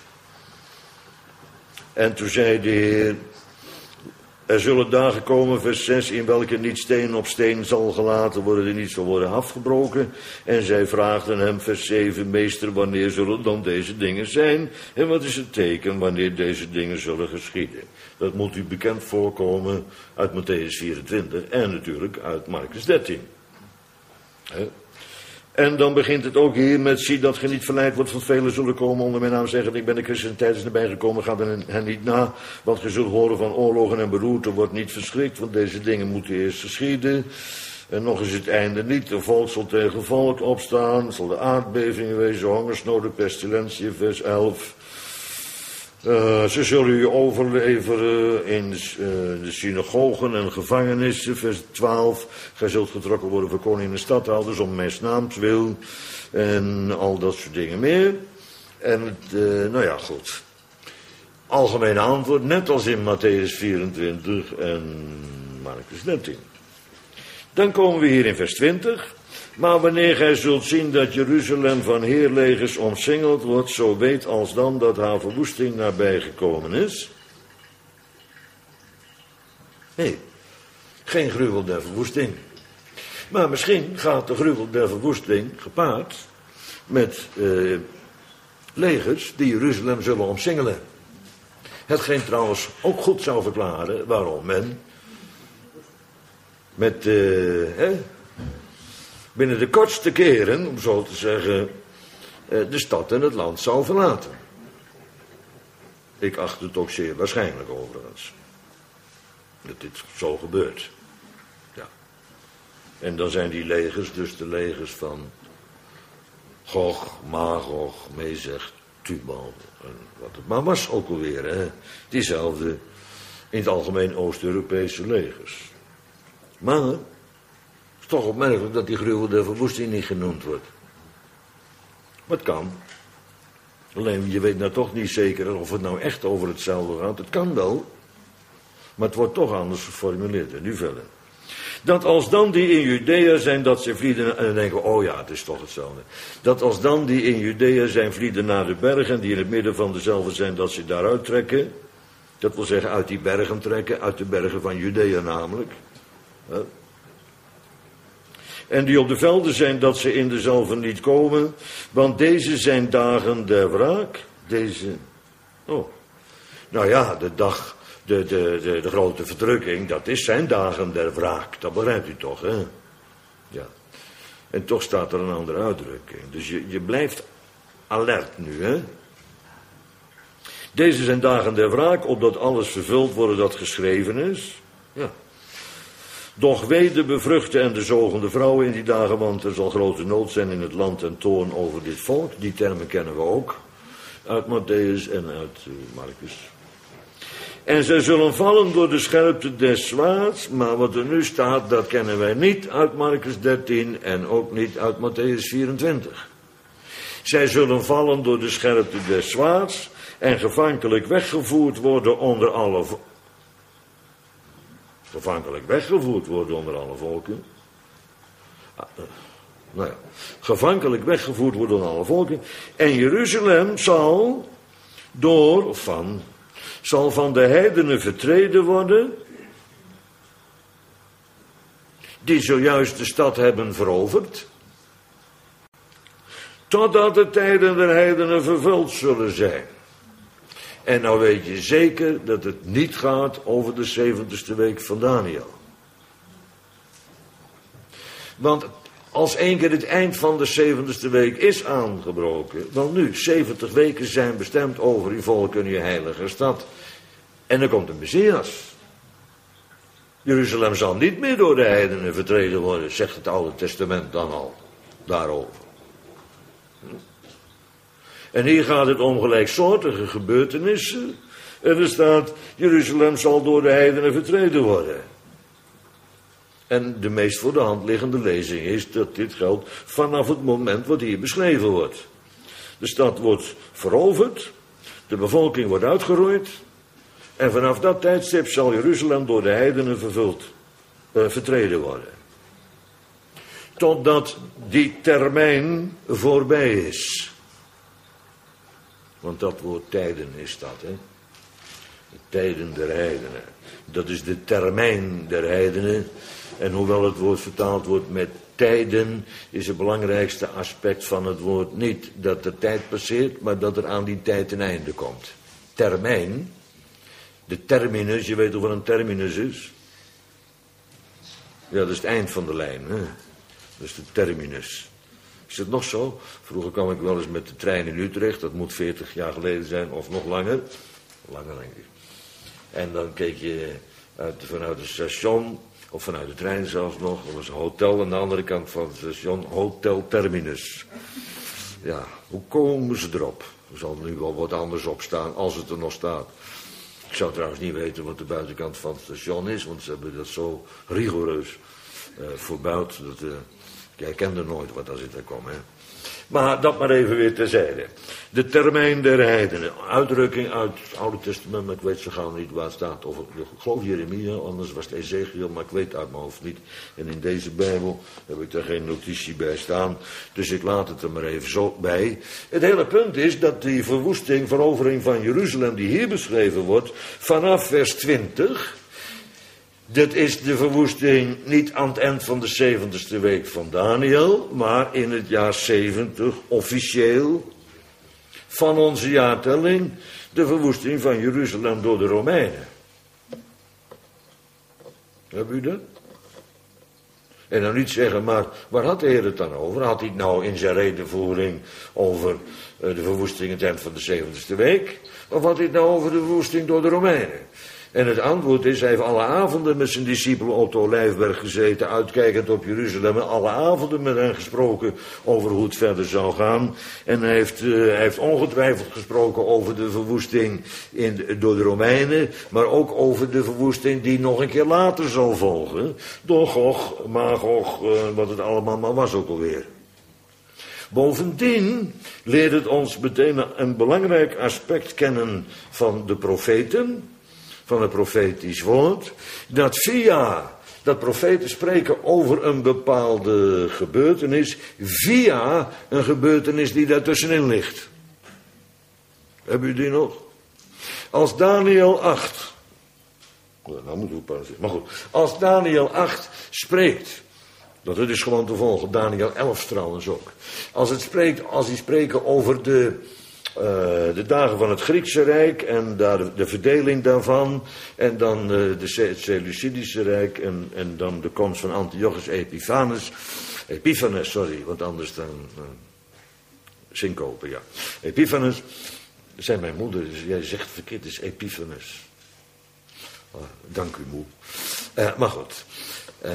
En toen zei de Heer, er zullen dagen komen, vers zes, in welke niet steen op steen zal gelaten worden, die niet zal worden afgebroken. En zij vraagden hem, vers zeven, meester, wanneer zullen dan deze dingen zijn? En wat is het teken wanneer deze dingen zullen geschieden? Dat moet u bekend voorkomen uit Matthäus vierentwintig en natuurlijk uit Markus dertien. He? En dan begint het ook hier met, zie dat ge niet verleid wordt, van velen zullen komen onder mijn naam zeggen, ik ben de christen tijdens nabij gekomen, ga er hen niet na, want ge zult horen van oorlogen en beroerte, wordt niet verschrikt, want deze dingen moeten eerst geschieden. En nog is het einde niet, de volk zal tegen volk opstaan, zal de aardbevingen wezen, hongersnoden, pestilentie, vers elf. Uh, ze zullen u overleveren in uh, de synagogen en gevangenissen, vers twaalf. Gij zult getrokken worden voor koningen en stadhouders om mijn naams wil. En al dat soort dingen meer. En het, uh, nou ja, goed. Algemeen antwoord, net als in Matthäus vierentwintig en Markus dertien. Dan komen we hier in vers twintig. Maar wanneer gij zult zien dat Jeruzalem van heerlegers omsingeld wordt, zo weet alsdan dat haar verwoesting nabijgekomen is. Nee, geen gruwel der verwoesting. Maar misschien gaat de gruwel der verwoesting gepaard met eh, legers die Jeruzalem zullen omsingelen. Hetgeen trouwens ook goed zou verklaren waarom men met eh, hè, binnen de kortste keren, om zo te zeggen, de stad en het land zou verlaten. Ik acht het ook zeer waarschijnlijk overigens. Dat dit zo gebeurt. Ja. En dan zijn die legers dus de legers van Gog, Magog, Mezeg, Tubal. En wat het maar was ook alweer, hè. Diezelfde, in het algemeen Oost-Europese legers. Maar het is toch opmerkelijk dat die gruwel der verwoesting niet genoemd wordt. Maar het kan. Alleen je weet nou toch niet zeker of het nou echt over hetzelfde gaat. Het kan wel, maar het wordt toch anders geformuleerd. En nu verder. Dat als dan die in Judea zijn, dat ze vlieden, en dan denken we, oh ja, het is toch hetzelfde. Dat als dan die in Judea zijn, vlieden naar de bergen, die in het midden van dezelfde zijn, dat ze daaruit trekken. Dat wil zeggen, uit die bergen trekken, uit de bergen van Judea namelijk. Ja. En die op de velden zijn, dat ze in dezelfde niet komen, want deze zijn dagen der wraak. Deze, oh, nou ja, de dag, de, de, de, de grote verdrukking, dat is zijn dagen der wraak. Dat begrijpt u toch, hè? Ja. En toch staat er een andere uitdrukking. Dus je, je blijft alert nu, hè? Deze zijn dagen der wraak, opdat alles vervuld wordt dat geschreven is. Ja. Doch wee de bevruchte en de zogende vrouwen in die dagen, want er zal grote nood zijn in het land en toorn over dit volk. Die termen kennen we ook uit Matthäus en uit uh, Markus. En zij zullen vallen door de scherpte des zwaards, maar wat er nu staat, dat kennen wij niet uit Markus dertien en ook niet uit Matthäus vierentwintig. Zij zullen vallen door de scherpte des zwaards en gevankelijk weggevoerd worden onder alle volken. Gevankelijk weggevoerd worden onder alle volken. Ah, uh, nou ja, gevankelijk weggevoerd worden onder alle volken. En Jeruzalem zal door, of van, zal van de heidenen vertreden worden, die zojuist de stad hebben veroverd, totdat de tijden der heidenen vervuld zullen zijn. En nou weet je zeker dat het niet gaat over de zeventigste week van Daniel. Want als één keer het eind van de zeventigste week is aangebroken, want nu zeventig weken zijn bestemd over uw volk en uw heilige stad. En dan komt de Messias. Jeruzalem zal niet meer door de heidenen vertreden worden, zegt het Oude Testament dan al daarover. En hier gaat het om gelijksoortige gebeurtenissen. En er staat, Jeruzalem zal door de heidenen vertreden worden. En de meest voor de hand liggende lezing is dat dit geldt vanaf het moment wat hier beschreven wordt. De stad wordt veroverd, de bevolking wordt uitgeroeid. En vanaf dat tijdstip zal Jeruzalem door de heidenen vervuld, uh, vertreden worden. totdat die termijn voorbij is. Want dat woord tijden is dat, hè. De tijden der heidenen. Dat is de termijn der heidenen. En hoewel het woord vertaald wordt met tijden, is het belangrijkste aspect van het woord niet dat de tijd passeert, maar dat er aan die tijd een einde komt. Termijn, de terminus, je weet of wat een terminus is? Ja, dat is het eind van de lijn, hè? Dat is de terminus. Is het nog zo? Vroeger kwam ik wel eens met de trein in Utrecht, dat moet veertig jaar geleden zijn, of nog langer. Langer, denk ik. En dan keek je uit, vanuit het station, of vanuit de trein zelfs nog, er was een hotel aan de andere kant van het station, Hotel Terminus. Ja, hoe komen ze erop? Er zal nu wel wat anders op staan, als het er nog staat. Ik zou trouwens niet weten wat de buitenkant van het station is, want ze hebben dat zo rigoureus uh, voorbouwd. Dat, uh, jij kende nooit wat daar zit te komen, hè. Maar dat maar even weer terzijde. De termijn der heidenen. Uitdrukking uit het Oude Testament, maar ik weet zo gauw niet waar het staat. Of ik geloof Jeremia, anders was het Ezekiel, maar ik weet uit mijn hoofd niet. En in deze Bijbel heb ik daar geen notitie bij staan. Dus ik laat het er maar even zo bij. Het hele punt is dat die verwoesting, verovering van Jeruzalem, die hier beschreven wordt, vanaf vers twintig... Dat is de verwoesting niet aan het eind van de zeventigste week van Daniel, maar in het jaar zeventig, officieel, van onze jaartelling, de verwoesting van Jeruzalem door de Romeinen. Heb u dat? En dan niet zeggen, maar waar had de Heer het dan over? Had hij het nou in zijn redenvoering over uh, de verwoesting aan het eind van de zeventigste week? Of had hij het nou over de verwoesting door de Romeinen? En het antwoord is, hij heeft alle avonden met zijn discipel op de Olijfberg gezeten, uitkijkend op Jeruzalem, en alle avonden met hen gesproken over hoe het verder zou gaan. En hij heeft, uh, hij heeft ongetwijfeld gesproken over de verwoesting in, door de Romeinen, maar ook over de verwoesting die nog een keer later zal volgen, door Gog, Magog, uh, wat het allemaal maar was ook alweer. Bovendien leert het ons meteen een belangrijk aspect kennen van de profeten, van het profetisch woord, dat via dat profeten spreken over een bepaalde gebeurtenis, via een gebeurtenis die daartussenin ligt. Hebben u die nog? Als Daniel acht, nou moet ik pas, maar goed, als Daniel acht spreekt, dat het is gewoon te volgen, Daniel elf trouwens ook. Als het spreekt, als hij spreken over de Uh, de dagen van het Griekse Rijk en daar de, de verdeling daarvan en dan uh, de, het Seleucidische Rijk en, en dan de komst van Antiochus Epiphanes, Epiphanes, sorry, want anders dan uh, syncope, ja. Epiphanes, dat zei mijn moeder, dus jij zegt verkeerd, het is Epiphanes. Uh, dank u moe. Uh, maar goed, uh,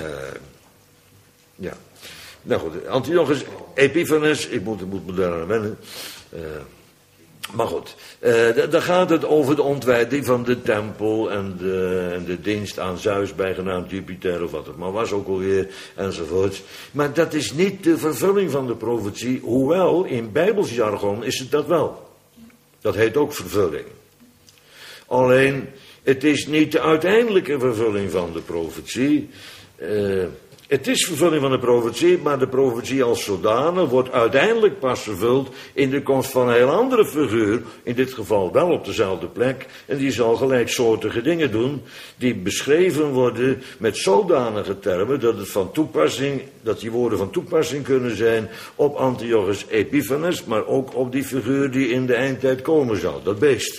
ja. Nou goed, Antiochus Epiphanes, ik moet, ik moet me daar aan wennen. Uh, Maar goed, uh, dan gaat het over de ontwijding van de tempel en de, en de dienst aan Zeus, bijgenaamd Jupiter of wat het maar was ook alweer, enzovoort. Maar dat is niet de vervulling van de profetie, hoewel in Bijbels jargon is het dat wel. Dat heet ook vervulling. Alleen, het is niet de uiteindelijke vervulling van de profetie. Uh, Het is vervulling van de profetie, maar de profetie als zodanig wordt uiteindelijk pas vervuld in de komst van een heel andere figuur, in dit geval wel op dezelfde plek, en die zal gelijksoortige dingen doen, die beschreven worden met zodanige termen dat het van toepassing, dat die woorden van toepassing kunnen zijn op Antiochus Epiphanes, maar ook op die figuur die in de eindtijd komen zal, dat beest.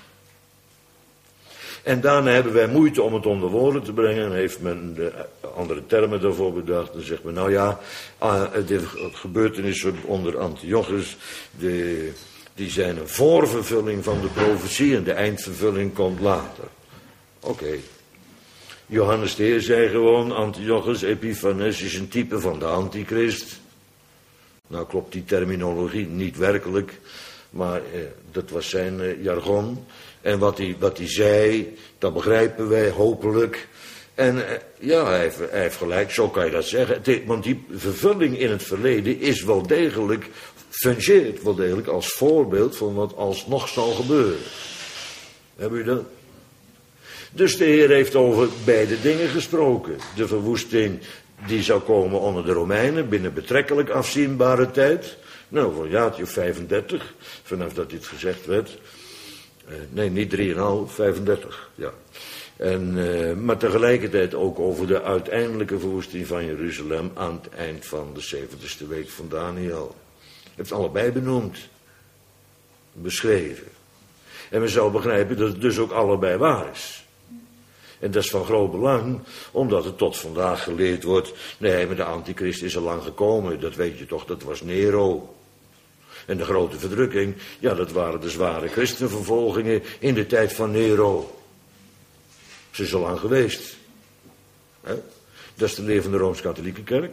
En daarna hebben wij moeite om het onder woorden te brengen. En heeft men de andere termen daarvoor bedacht. Dan zegt men, nou ja, de gebeurtenissen onder Antiochus, de, die zijn een voorvervulling van de profetie en de eindvervulling komt later. Oké. Okay. Johannes de Heer zei gewoon, Antiochus Epiphanes is een type van de antichrist. Nou klopt die terminologie niet werkelijk, maar eh, dat was zijn eh, jargon. En wat hij, wat hij zei, dat begrijpen wij hopelijk. En eh, ja, hij heeft, hij heeft gelijk, zo kan je dat zeggen. Het, want die vervulling in het verleden is wel degelijk, fungeert wel degelijk als voorbeeld van wat alsnog zal gebeuren. Hebben u dat? Dus de Heer heeft over beide dingen gesproken. De verwoesting die zou komen onder de Romeinen binnen betrekkelijk afzienbare tijd. Nou, voor een jaartje of vijfendertig, vanaf dat dit gezegd werd. Uh, nee, niet drieënhalf, vijfendertig, ja. En, uh, maar tegelijkertijd ook over de uiteindelijke verwoesting van Jeruzalem aan het eind van de zeventigste week van Daniel. Heeft allebei benoemd, beschreven. En we zouden begrijpen dat het dus ook allebei waar is. En dat is van groot belang, omdat het tot vandaag geleerd wordt. Nee, maar de antichrist is al lang gekomen, dat weet je toch, dat was Nero. En de grote verdrukking, ja, dat waren de zware christenvervolgingen in de tijd van Nero. Ze is al lang geweest. He? Dat is de leer van de Rooms-Katholieke Kerk.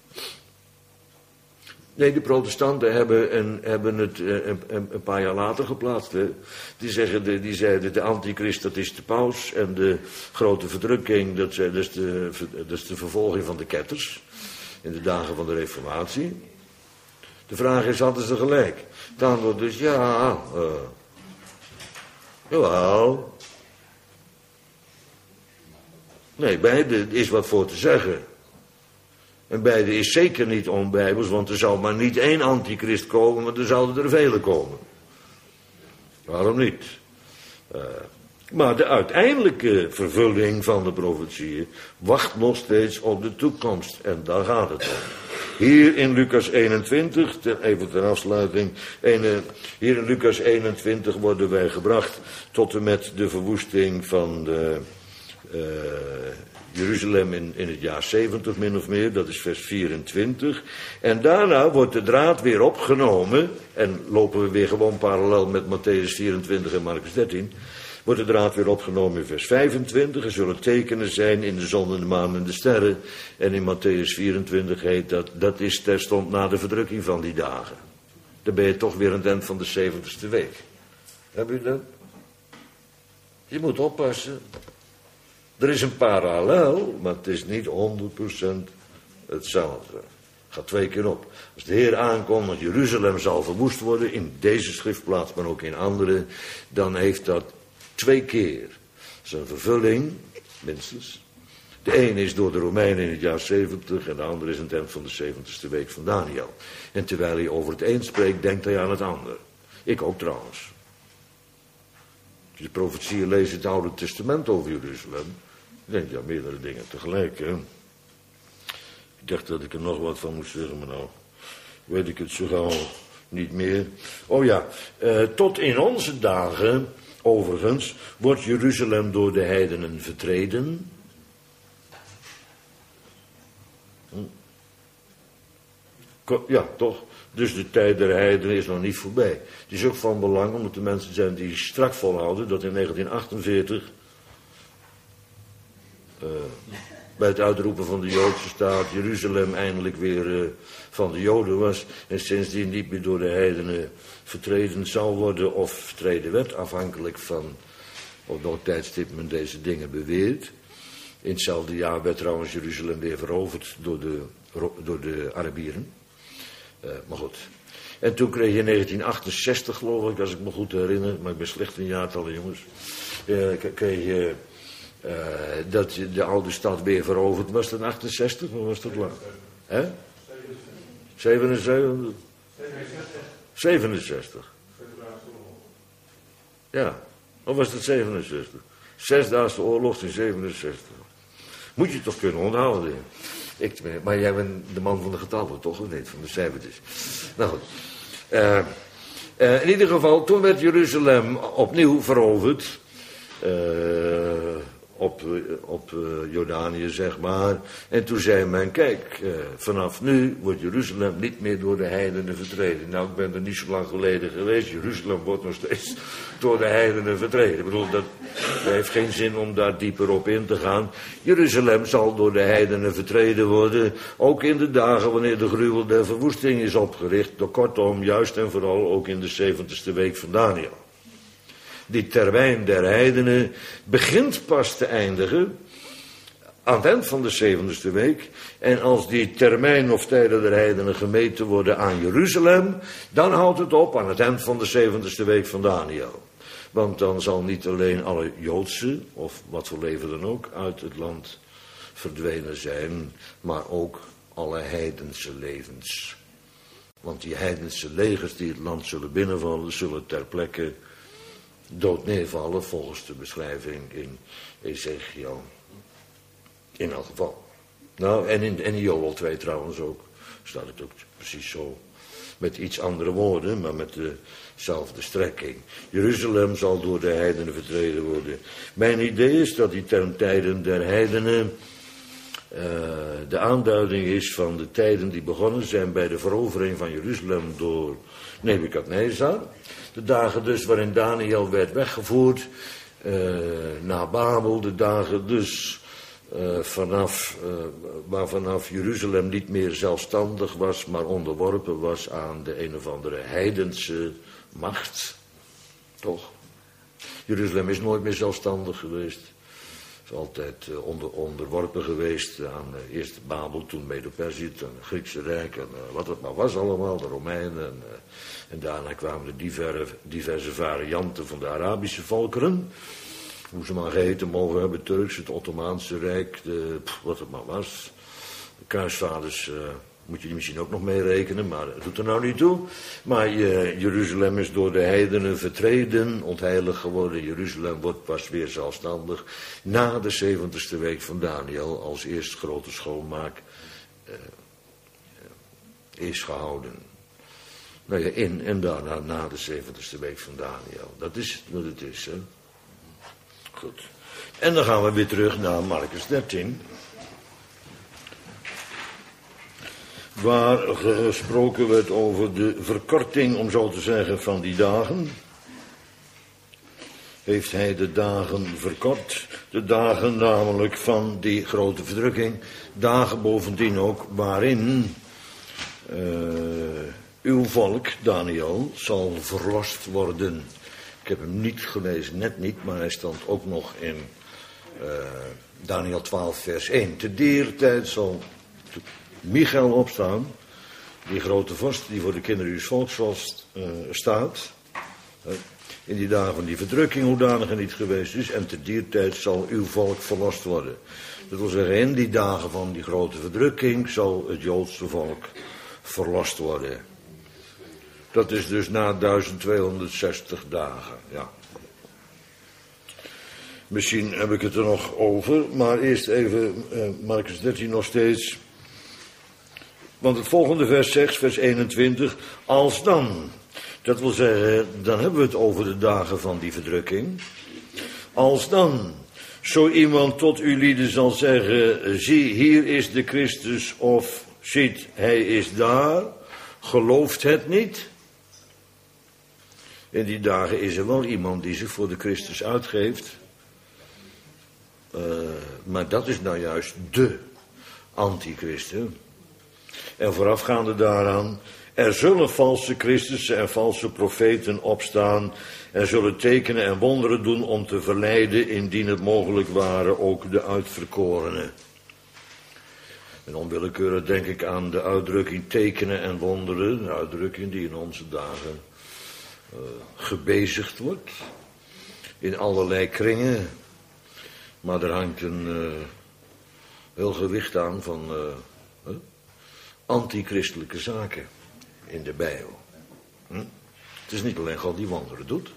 Nee, de protestanten hebben, een, hebben het een, een, een paar jaar later geplaatst. Hè. Die, zeggen, die zeiden de antichrist dat is de paus en de grote verdrukking dat, dat, is de, dat is de vervolging van de ketters in de dagen van de Reformatie. De vraag is, hadden ze gelijk? Het antwoord dus ja. Uh, jawel. Nee, beide is wat voor te zeggen. En beide is zeker niet onbijbels, want er zou maar niet één antichrist komen, maar er zouden er vele komen. Waarom niet? Uh, maar de uiteindelijke vervulling van de profetieën wacht nog steeds op de toekomst. En daar gaat het om. Hier in Lucas eenentwintig, ten, even ter afsluiting, een, hier in Lucas eenentwintig worden wij gebracht tot en met de verwoesting van de, uh, Jeruzalem in, in het jaar zeventig min of meer, dat is vers vierentwintig. En daarna wordt de draad weer opgenomen, en lopen we weer gewoon parallel met Matthäus vierentwintig en Marcus dertien, wordt de draad weer opgenomen in vers vijfentwintig. Er zullen tekenen zijn in de zon en de maan en de sterren. En in Matthäus vierentwintig heet dat, dat is terstond na de verdrukking van die dagen. Dan ben je toch weer aan het eind van de zeventigste week. Heb je dat? Je moet oppassen. Er is een parallel, maar het is niet honderd procent hetzelfde. Gaat twee keer op. Als de Heer aankomt dat Jeruzalem zal verwoest worden, in deze schriftplaats, maar ook in andere, dan heeft dat twee keer zijn vervulling, minstens. De ene is door de Romeinen in het jaar zeventig en de andere is aan het eind van de zeventigste week van Daniel. En terwijl hij over het een spreekt, denkt hij aan het ander. Ik ook trouwens. Als je profetieën leest in het Oude Testament over Jeruzalem, denk je aan meerdere dingen tegelijk. Hè? Ik dacht dat ik er nog wat van moest zeggen, maar nou weet ik het zo gauw niet meer. Oh ja, uh, tot in onze dagen, overigens, wordt Jeruzalem door de heidenen vertreden. Ja, toch? Dus de tijd der heidenen is nog niet voorbij. Het is ook van belang, omdat de mensen zijn die strak volhouden, dat in negentien achtenveertig... Uh, bij het uitroepen van de Joodse staat Jeruzalem eindelijk weer uh, van de Joden was en sindsdien niet meer door de heidenen vertreden zal worden of vertreden werd, afhankelijk van op welk tijdstip men deze dingen beweert. In hetzelfde jaar werd trouwens Jeruzalem weer veroverd door de, door de Arabieren. Uh, maar goed. En toen kreeg je in negentien achtenzestig, geloof ik, als ik me goed herinner, maar ik ben slecht in jaartallen, jongens, uh, kreeg je Uh, dat de oude stad weer veroverd was. Dat achtenzestig, maar was dat lang? Hè? zevenenzeventig? zevenenzestig. Ja, of was dat zevenenzestig? Zesdaagse oorlog in zevenenzestig. Moet je toch kunnen onthouden. Ik, maar jij bent de man van de getallen, toch? Of niet? Van de cijfertjes. Nou goed. Uh, uh, in ieder geval, toen werd Jeruzalem opnieuw veroverd. Uh, op, op uh, Jordanië, zeg maar. En toen zei men, kijk, uh, vanaf nu wordt Jeruzalem niet meer door de heidenen vertreden. Nou, ik ben er niet zo lang geleden geweest. Jeruzalem wordt nog steeds door de heidenen vertreden. Ik bedoel, dat, dat heeft geen zin om daar dieper op in te gaan. Jeruzalem zal door de heidenen vertreden worden, ook in de dagen wanneer de gruwel der verwoesting is opgericht. Door kortom, juist en vooral ook in de zeventigste week van Daniel. Die termijn der heidenen begint pas te eindigen aan het eind van de zeventigste week. En als die termijn of tijden der heidenen gemeten worden aan Jeruzalem, dan houdt het op aan het eind van de zeventigste week van Daniel. Want dan zal niet alleen alle Joodse, of wat voor leven dan ook, uit het land verdwenen zijn, maar ook alle heidense levens. Want die heidense legers die het land zullen binnenvallen, zullen ter plekke dood neervallen, volgens de beschrijving in Ezekiel. In elk geval. Nou, en in, en in Joel twee trouwens ook, staat het ook precies zo. Met iets andere woorden, maar met dezelfde strekking. Jeruzalem zal door de heidenen vertreden worden. Mijn idee is dat die term tijden der heidenen uh, de aanduiding is van de tijden die begonnen zijn bij de verovering van Jeruzalem door Nebukadnezar. De dagen dus waarin Daniel werd weggevoerd uh, naar Babel. De dagen dus uh, vanaf, uh, waar vanaf Jeruzalem niet meer zelfstandig was, maar onderworpen was aan de een of andere heidense macht. Toch? Jeruzalem is nooit meer zelfstandig geweest. Is altijd uh, onder, onderworpen geweest aan uh, eerst Babel, toen Medo-Perzië, het Griekse Rijk en uh, wat het maar was allemaal, de Romeinen. En, uh, en daarna kwamen de diverse, diverse varianten van de Arabische volkeren. Hoe ze maar geheten mogen hebben, Turks, het Ottomaanse Rijk, de, pff, wat het maar was. De kruisvaders uh, moet je die misschien ook nog mee rekenen, maar dat doet er nou niet toe. Maar uh, Jeruzalem is door de heidenen vertreden, ontheilig geworden. Jeruzalem wordt pas weer zelfstandig na de zeventigste week van Daniel, als eerst grote schoonmaak uh, is gehouden. Nou ja, in en daarna na de zeventigste week van Daniel. Dat is wat het is, hè. Goed. En dan gaan we weer terug naar Marcus dertien. Waar gesproken werd over de verkorting, om zo te zeggen, van die dagen. Heeft hij de dagen verkort. De dagen namelijk van die grote verdrukking. Dagen bovendien ook waarin uh, uw volk, Daniel, zal verlost worden. Ik heb hem niet gelezen, net niet, maar hij stond ook nog in uh, Daniel twaalf vers één. Te dier tijd zal Michael opstaan, die grote vorst die voor de kinderen uw volks uh, staat. Uh, in die dagen van die verdrukking, hoedanig er niet geweest is. En te dier tijd zal uw volk verlost worden. Dat wil zeggen, in die dagen van die grote verdrukking zal het Joodse volk verlost worden. Dat is dus na duizend tweehonderdzestig dagen, ja. Misschien heb ik het er nog over, maar eerst even uh, Marcus dertien nog steeds. Want het volgende vers zegt, vers eenentwintig, als dan. Dat wil zeggen, dan hebben we het over de dagen van die verdrukking. Als dan zo iemand tot u lieden zal zeggen, zie, hier is de Christus, of ziet, hij is daar, gelooft het niet. In die dagen is er wel iemand die zich voor de Christus uitgeeft. Uh, maar dat is nou juist de antichristen. En voorafgaande daaraan, er zullen valse Christussen en valse profeten opstaan. Er zullen tekenen en wonderen doen om te verleiden, indien het mogelijk waren, ook de uitverkorenen. En onwillekeurig denk ik aan de uitdrukking tekenen en wonderen. Een uitdrukking die in onze dagen uh, gebezigd wordt. In allerlei kringen. Maar er hangt een uh, heel gewicht aan van uh, uh, antichristelijke zaken in de Bijbel. Hm? Het is niet alleen God die wonderen doet.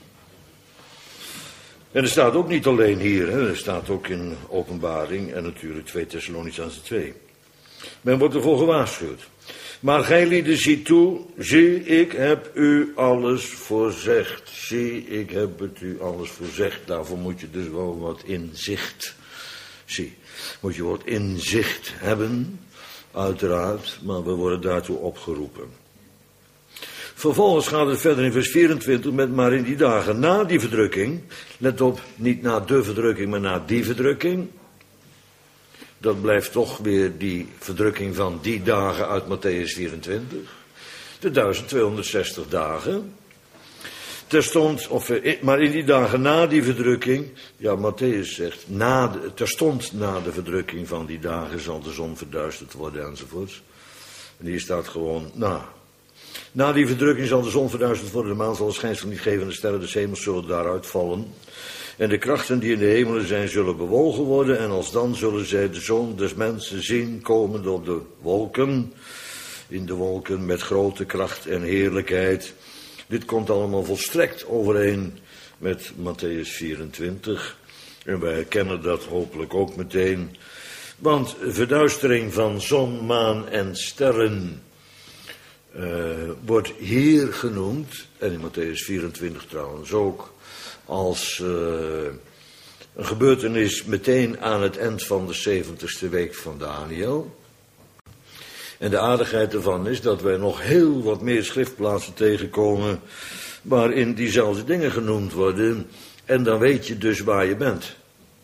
En er staat ook niet alleen hier, hè, er staat ook in Openbaring en natuurlijk twee Thessalonicenzen twee. Men wordt ervoor gewaarschuwd. Maar gij lieden, ziet toe, zie, ik heb u alles voorzegd. Zie, ik heb het u alles voorzegd. Daarvoor moet je dus wel wat inzicht. Zie, moet je wat inzicht hebben, uiteraard, maar we worden daartoe opgeroepen. Vervolgens gaat het verder in vers vierentwintig met maar in die dagen na die verdrukking. Let op, niet na de verdrukking, maar na die verdrukking. Dat blijft toch weer die verdrukking van die dagen uit Matthäus vierentwintig. De duizend tweehonderdzestig dagen. Terstond, of, maar in die dagen na die verdrukking. Ja, Matthäus zegt, na de, terstond na de verdrukking van die dagen zal de zon verduisterd worden enzovoorts. En hier staat gewoon na. Na die verdrukking zal de zon verduisterd worden, de maan zal het schijnsel niet geven en de sterren des hemels zullen daaruit vallen. En de krachten die in de hemelen zijn, zullen bewogen worden. En alsdan zullen zij de Zoon des Mensen zien komen op de wolken. In de wolken met grote kracht en heerlijkheid. Dit komt allemaal volstrekt overeen met Mattheüs vierentwintig. En wij herkennen dat hopelijk ook meteen. Want verduistering van zon, maan en sterren uh, wordt hier genoemd. En in Mattheüs vierentwintig trouwens ook. Als uh, een gebeurtenis meteen aan het eind van de zeventigste week van Daniel. En de aardigheid ervan is dat wij nog heel wat meer schriftplaatsen tegenkomen waarin diezelfde dingen genoemd worden. En dan weet je dus waar je bent.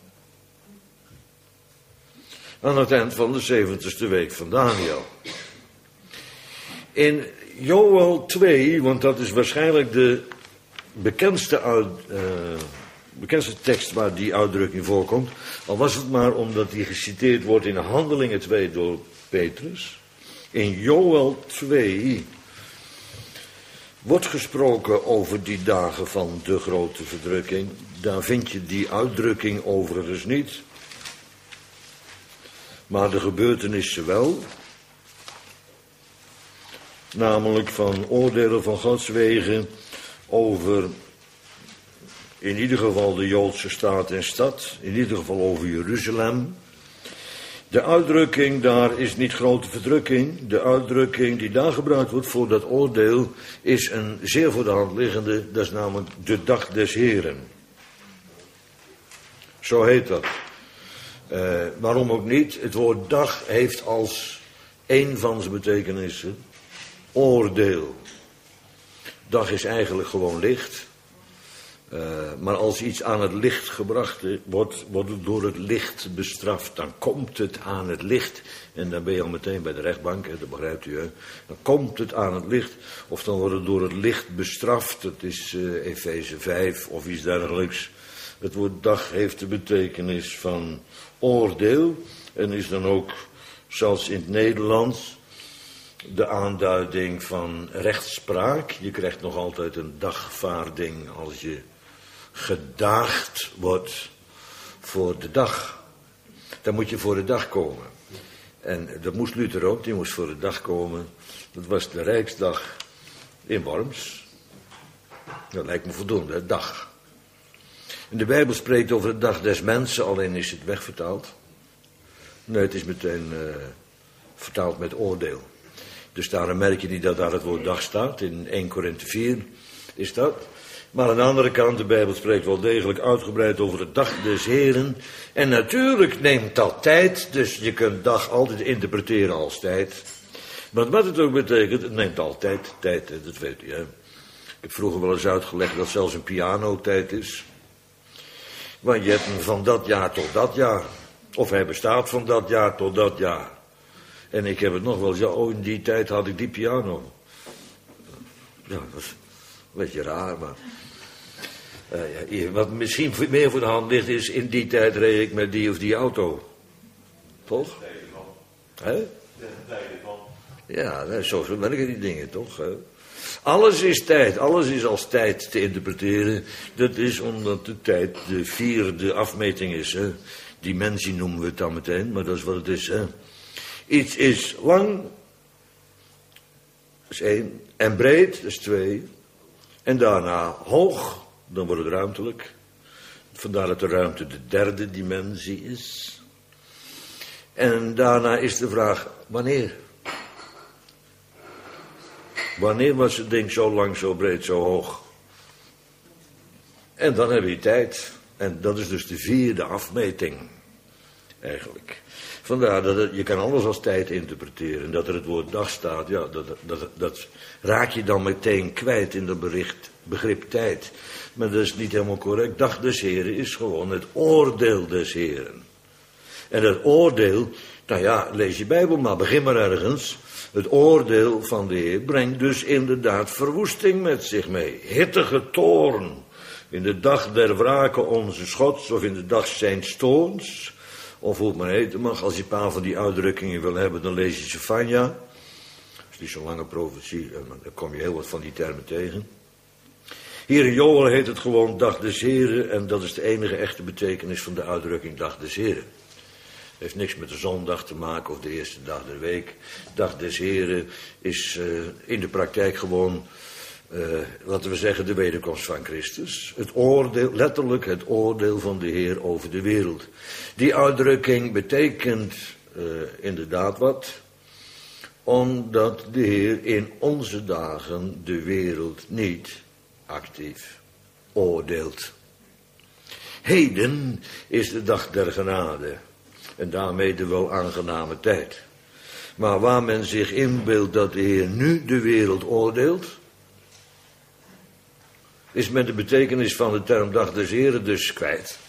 Aan het eind van de zeventigste week van Daniel. In Joël twee, want dat is waarschijnlijk de bekendste, uit, uh, bekendste tekst waar die uitdrukking voorkomt. Al was het maar omdat die geciteerd wordt in Handelingen twee door Petrus. In Joël twee wordt gesproken over die dagen van de grote verdrukking. Daar vind je die uitdrukking overigens niet. Maar de gebeurtenissen wel. Namelijk van oordelen van Gods wegen over in ieder geval de Joodse staat en stad. In ieder geval over Jeruzalem. De uitdrukking daar is niet grote verdrukking. De uitdrukking die daar gebruikt wordt voor dat oordeel is een zeer voor de hand liggende. Dat is namelijk de dag des Heren. Zo heet dat. Uh, waarom ook niet? Het woord dag heeft als een van zijn betekenissen oordeel. Dag is eigenlijk gewoon licht. Uh, maar als iets aan het licht gebracht wordt, wordt het door het licht bestraft. Dan komt het aan het licht. En dan ben je al meteen bij de rechtbank, hè, dat begrijpt u. Hè? Dan komt het aan het licht. Of dan wordt het door het licht bestraft. Dat is uh, Efeze vijf of iets dergelijks. Het woord dag heeft de betekenis van oordeel. En is dan ook, zelfs in het Nederlands, de aanduiding van rechtspraak. Je krijgt nog altijd een dagvaarding als je gedaagd wordt voor de dag. Dan moet je voor de dag komen. En dat moest Luther ook, die moest voor de dag komen. Dat was de Rijksdag in Worms. Dat lijkt me voldoende, dag. En de Bijbel spreekt over de dag des mensen, alleen is het wegvertaald. Nee, het is meteen uh, vertaald met oordeel. Dus daarom merk je niet dat daar het woord dag staat. In Eerste Korinthe vier is dat. Maar aan de andere kant, de Bijbel spreekt wel degelijk uitgebreid over de dag des Heren. En natuurlijk neemt dat tijd, dus je kunt dag altijd interpreteren als tijd. Maar wat het ook betekent, het neemt altijd tijd, dat weet u. Hè? Ik heb vroeger wel eens uitgelegd dat zelfs een piano tijd is. Want je hebt hem van dat jaar tot dat jaar. Of hij bestaat van dat jaar tot dat jaar. En ik heb het nog wel eens, ja, oh, in die tijd had ik die piano. Ja, dat is een beetje raar, maar... Uh, ja, wat misschien meer voor de hand ligt is, in die tijd reed ik met die of die auto. Toch? Hè? Ja, zo werken die dingen, toch? Hè? Alles is tijd, alles is als tijd te interpreteren. Dat is omdat de tijd de vierde afmeting is. Hè? Dimensie noemen we het dan meteen, maar dat is wat het is. Hè? Iets is lang, dat is één, en breed, dat is twee. En daarna hoog, dan wordt het ruimtelijk. Vandaar dat de ruimte de derde dimensie is. En daarna is de vraag, wanneer? Wanneer was het ding zo lang, zo breed, zo hoog? En dan heb je tijd. En dat is dus de vierde afmeting, eigenlijk. Vandaar dat het, je kan alles als tijd interpreteren. Dat er het woord dag staat, ja, dat, dat, dat raak je dan meteen kwijt in dat bericht, begrip tijd. Maar dat is niet helemaal correct. Dag des Heren is gewoon het oordeel des Heren. En dat oordeel, nou ja, lees je Bijbel maar, begin maar ergens. Het oordeel van de Heer brengt dus inderdaad verwoesting met zich mee. Hittige toorn. In de dag der wrake onze Gods, of in de dag zijns toorns. Of hoe het maar heten mag. Als je een paar van die uitdrukkingen wil hebben, dan lees je Sefania. Dat is niet zo'n lange profetie, dan kom je heel wat van die termen tegen. Hier in Joel heet het gewoon dag des Heren en dat is de enige echte betekenis van de uitdrukking dag des Heren. Het heeft niks met de zondag te maken of de eerste dag der week. Dag des Heren is uh, in de praktijk gewoon, uh, laten we zeggen, de wederkomst van Christus. Het oordeel, letterlijk het oordeel van de Heer over de wereld. Die uitdrukking betekent uh, inderdaad wat, omdat de Heer in onze dagen de wereld niet actief oordeelt. Heden is de dag der genade. En daarmee de wel aangename tijd. Maar waar men zich inbeeldt dat de Heer nu de wereld oordeelt, is men de betekenis van de term dag des Heren dus kwijt.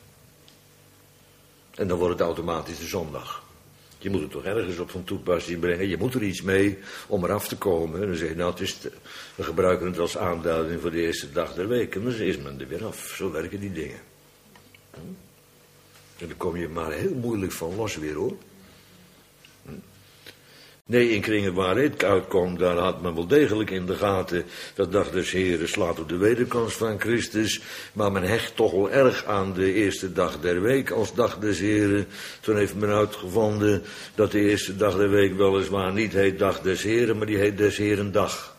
En dan wordt het automatisch de zondag. Je moet het toch ergens op van toepassing brengen. Je moet er iets mee om eraf te komen. En dan zeg je, nou, het is te, we gebruiken het als aanduiding voor de eerste dag der week. En dan is men er weer af. Zo werken die dingen. Hm? En dan kom je maar heel moeilijk van los weer, hoor. Hm? Nee, in kringen waar het uitkomt, daar had men wel degelijk in de gaten dat dag des Heren slaat op de wederkomst van Christus. Maar men hecht toch wel erg aan de eerste dag der week als dag des Heren. Toen heeft men uitgevonden dat de eerste dag der week weliswaar niet heet dag des Heren, maar die heet des Heren dag.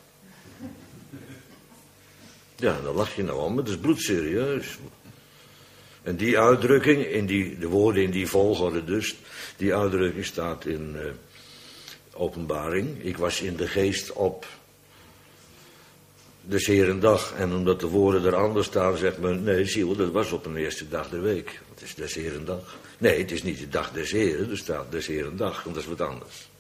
Ja, daar lach je nou om, het is bloedserieus. En die uitdrukking, in die, de woorden in die volgorde dus, die uitdrukking staat in uh, Openbaring. Ik was in de geest op des Heren dag. En omdat de woorden er anders staan, zegt men, nee, ziel, dat was op een eerste dag der week. Het is des Heren dag. Nee, het is niet de dag des Heren, er staat des Heren dag, want dat is wat anders.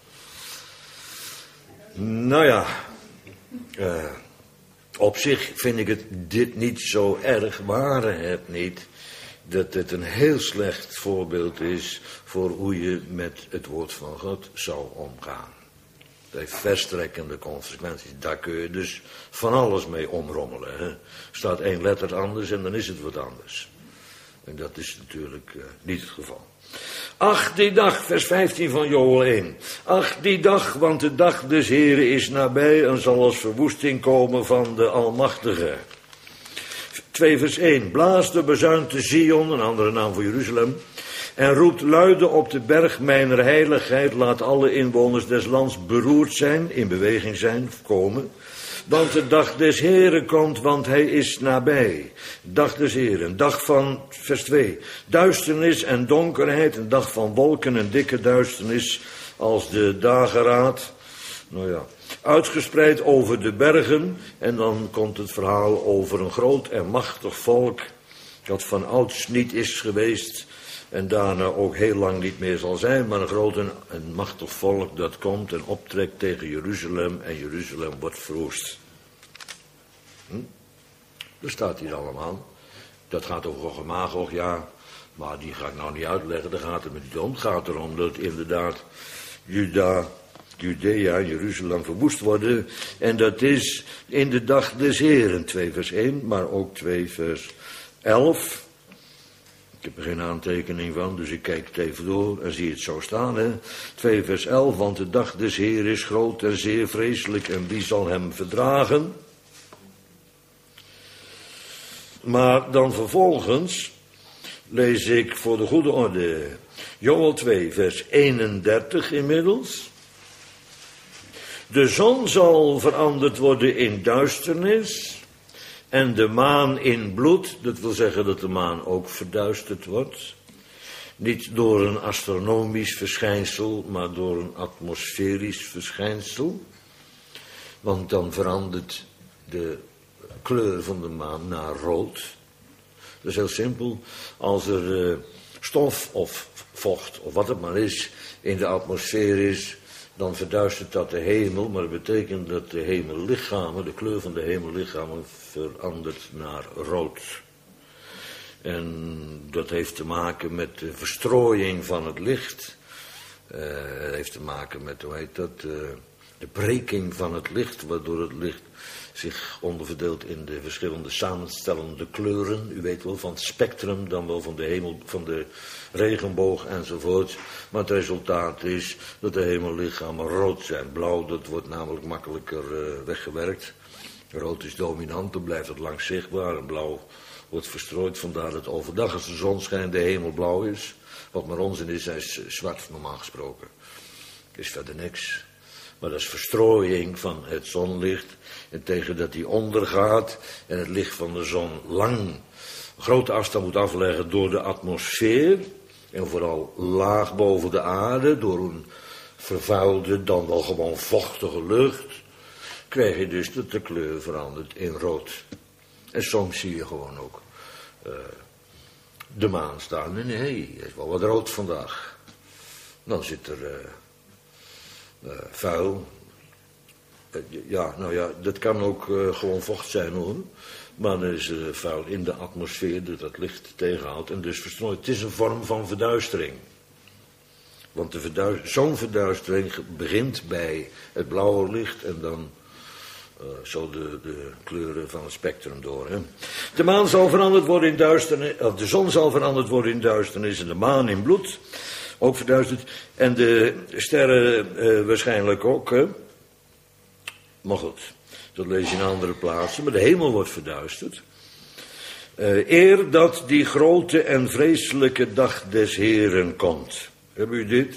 Nou ja, uh, op zich vind ik het dit niet zo erg, waren het niet dat het een heel slecht voorbeeld is voor hoe je met het woord van God zou omgaan. Dat heeft verstrekkende consequenties. Daar kun je dus van alles mee omrommelen. Hè. Staat één letter anders en dan is het wat anders. En dat is natuurlijk uh, niet het geval. Ach, die dag, vers vijftien van Joel één. Ach, die dag, want de dag des Heren is nabij en zal als verwoesting komen van de Almachtige. twee vers één. Blaas de bazuin te Zion, een andere naam voor Jeruzalem, en roept luide op de berg mijner heiligheid. Laat alle inwoners des lands beroerd zijn, in beweging zijn, komen. Want de dag des Heren komt, want hij is nabij. Dag des Heren, dag van, vers twee, duisternis en donkerheid, een dag van wolken en dikke duisternis, als de dageraad. Nou ja, uitgespreid over de bergen. En dan komt het verhaal over een groot en machtig volk, dat van ouds niet is geweest en daarna ook heel lang niet meer zal zijn, maar een groot en een machtig volk dat komt en optrekt tegen Jeruzalem en Jeruzalem wordt verwoest. Hm? Dat staat hier allemaal. Dat gaat over Gog en Magog, ja, maar die ga ik nou niet uitleggen, daar gaat het me niet om. Het gaat erom dat inderdaad Juda, Judea, Jeruzalem verwoest worden. En dat is in de dag des Heren, twee vers één, maar ook twee vers elf. Ik heb er geen aantekening van, dus ik kijk het even door en zie het zo staan. Hè? twee vers elf, want de dag des Heren is groot en zeer vreselijk en wie zal hem verdragen? Maar dan vervolgens lees ik voor de goede orde Joel twee vers eenendertig inmiddels. De zon zal veranderd worden in duisternis en de maan in bloed. Dat wil zeggen dat de maan ook verduisterd wordt. Niet door een astronomisch verschijnsel, maar door een atmosferisch verschijnsel. Want dan verandert de kleur van de maan naar rood. Dat is heel simpel. Als er uh, stof of vocht of wat het maar is in de atmosfeer is, dan verduistert dat de hemel, maar dat betekent dat de hemellichamen, de kleur van de hemellichamen verandert naar rood. En dat heeft te maken met de verstrooiing van het licht. Uh, het heeft te maken met, hoe heet dat, uh, de breking van het licht, waardoor het licht zich onderverdeelt in de verschillende samenstellende kleuren. U weet wel, van het spectrum, dan wel van de hemel, van de regenboog enzovoort. Maar het resultaat is dat de hemellichamen rood zijn. Blauw, dat wordt namelijk makkelijker uh, weggewerkt. Rood is dominant, dan blijft het lang zichtbaar en blauw wordt verstrooid. Vandaar dat overdag als de zon schijnt de hemel blauw is. Wat maar onzin is, hij is zwart normaal gesproken. Is verder niks. Maar dat is verstrooiing van het zonlicht. En tegen dat die ondergaat en het licht van de zon lang grote afstand moet afleggen door de atmosfeer. En vooral laag boven de aarde, door een vervuilde, dan wel gewoon vochtige lucht, krijg je dus dat de kleur verandert in rood. En soms zie je gewoon ook uh, de maan staan. En nee, er is wel wat rood vandaag. Dan zit er uh, uh, vuil. Uh, ja, nou ja, dat kan ook uh, gewoon vocht zijn hoor. Maar er is uh, vuil in de atmosfeer dat dat licht tegenhoudt en dus verstrooit. Het is een vorm van verduistering. Want de verduist- zo'n verduistering begint bij het blauwe licht en dan uh, zo de, de kleuren van het spectrum door. Hè. De maan zal veranderd worden in duisternis, of de zon zal veranderd worden in duisternis en de maan in bloed. Ook verduisterd. En de sterren uh, waarschijnlijk ook. Hè. Maar goed, dat lees je in andere plaatsen. Maar de hemel wordt verduisterd. Uh, eer dat die grote en vreselijke dag des Heren komt. Hebben u dit?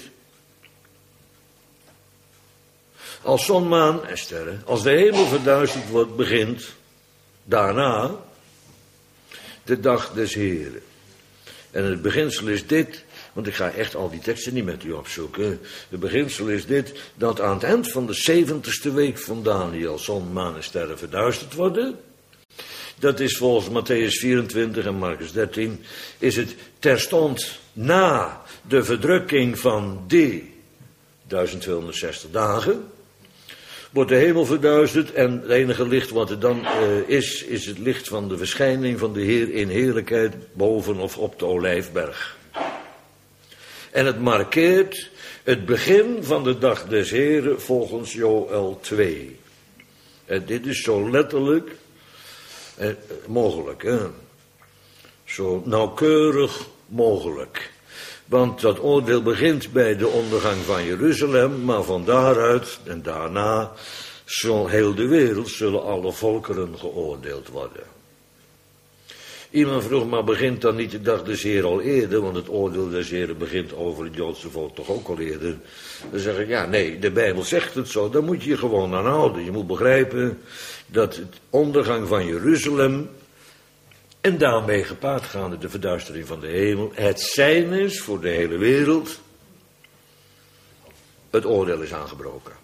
Als zon, maan en sterren, als de hemel verduisterd wordt, begint daarna de dag des Heren. En het beginsel is dit, want ik ga echt al die teksten niet met u opzoeken. Het beginsel is dit, dat aan het eind van de zeventigste week van Daniel zon, maan en sterren verduisterd worden. Dat is volgens Matthäus vierentwintig en Marcus dertien, is het terstond na de verdrukking van die duizend tweehonderdzestig dagen, wordt de hemel verduisterd en het enige licht wat er dan uh, is, is het licht van de verschijning van de Heer in heerlijkheid boven of op de Olijfberg. En het markeert het begin van de dag des Heren volgens Joël twee. En dit is zo letterlijk eh, mogelijk, hè? Zo nauwkeurig mogelijk. Want dat oordeel begint bij de ondergang van Jeruzalem, maar van daaruit en daarna zal heel de wereld, zullen alle volkeren geoordeeld worden. Iemand vroeg, maar begint dan niet de dag des Heeren al eerder, want het oordeel des Heeren begint over het Joodse volk toch ook al eerder. Dan zeg ik, ja nee, de Bijbel zegt het zo, daar moet je je gewoon aan houden. Je moet begrijpen dat het ondergang van Jeruzalem en daarmee gepaard gaande de verduistering van de hemel het zijn is voor de hele wereld. Het oordeel is aangebroken.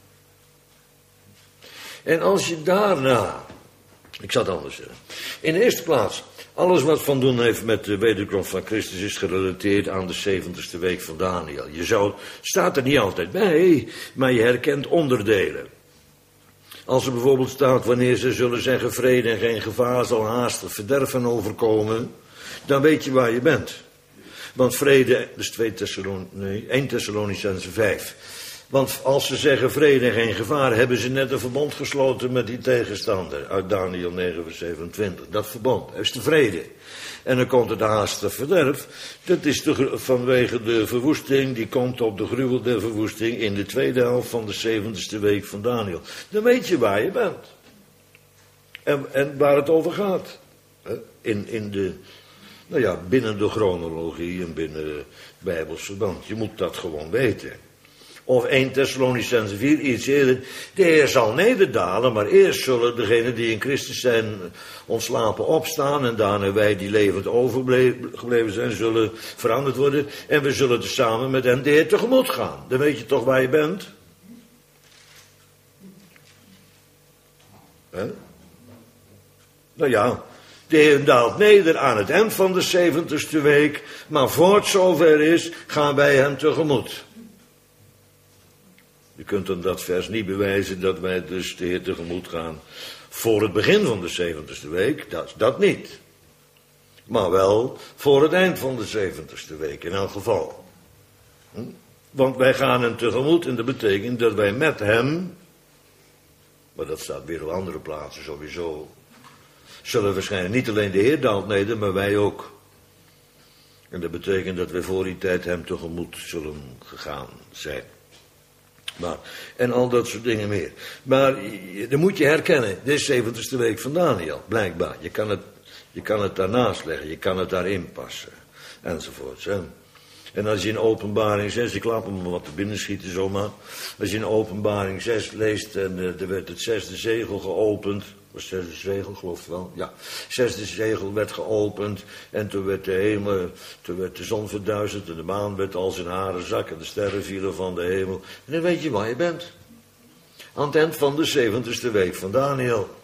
En als je daarna, ik zal het anders zeggen, in de eerste plaats, alles wat van doen heeft met de wederkomst van Christus is gerelateerd aan de zeventigste week van Daniel. Je zou, staat er niet altijd bij, maar je herkent onderdelen. Als er bijvoorbeeld staat, wanneer ze zullen zeggen vrede en geen gevaar zal haastig verderven overkomen, dan weet je waar je bent. Want vrede, dus twee Thessalon, nee, één Thessalonicenzen vijf. Want als ze zeggen vrede en geen gevaar, hebben ze net een verbond gesloten met die tegenstander. Uit Daniel negen vers zevenentwintig. Dat verbond, dat is de vrede. En dan komt het haastig verderf. Dat is de, vanwege de verwoesting, die komt op de gruwel der verwoesting in de tweede helft van de zeventigste week van Daniel. Dan weet je waar je bent. En, en waar het over gaat. In, in de, nou ja, binnen de chronologie en binnen het Bijbels verband. Je moet dat gewoon weten. Of één Thessalonicenzen vier, iets eerder. De Heer zal nederdalen, maar eerst zullen degenen die in Christus zijn ontslapen opstaan. En daarna wij die levend overgebleven zijn, zullen veranderd worden. En we zullen tezamen met hen de Heer tegemoet gaan. Dan weet je toch waar je bent? He? Nou ja, de Heer daalt neder aan het eind van de zeventigste week. Maar voor het zover is, gaan wij hem tegemoet. Je kunt dan dat vers niet bewijzen dat wij dus de Heer tegemoet gaan voor het begin van de zeventigste week. Dat, dat niet. Maar wel voor het eind van de zeventigste week in elk geval. Hm? Want wij gaan hem tegemoet en dat betekent dat wij met hem, maar dat staat weer op andere plaatsen sowieso, zullen waarschijnlijk niet alleen de Heer daalt neder, maar wij ook. En dat betekent dat wij voor die tijd hem tegemoet zullen gegaan zijn. Maar, en al dat soort dingen meer. Maar dan moet je herkennen, dit is zeventigste week van Daniel, blijkbaar. Je kan het, je kan het daarnaast leggen, je kan het daarin passen, enzovoorts. Hè. En als je in Openbaring zes, ik laat me maar wat te binnen schieten zomaar. Als je in Openbaring zes leest en uh, er werd het zesde zegel geopend. Was het zesde zegel, geloof ik wel? Ja, zesde zegel werd geopend en toen werd de hemel, toen werd de zon verduisterd en de maan werd als in haren zak en de sterren vielen van de hemel. En dan weet je waar je bent. Aan het eind van de zeventigste week van Daniel.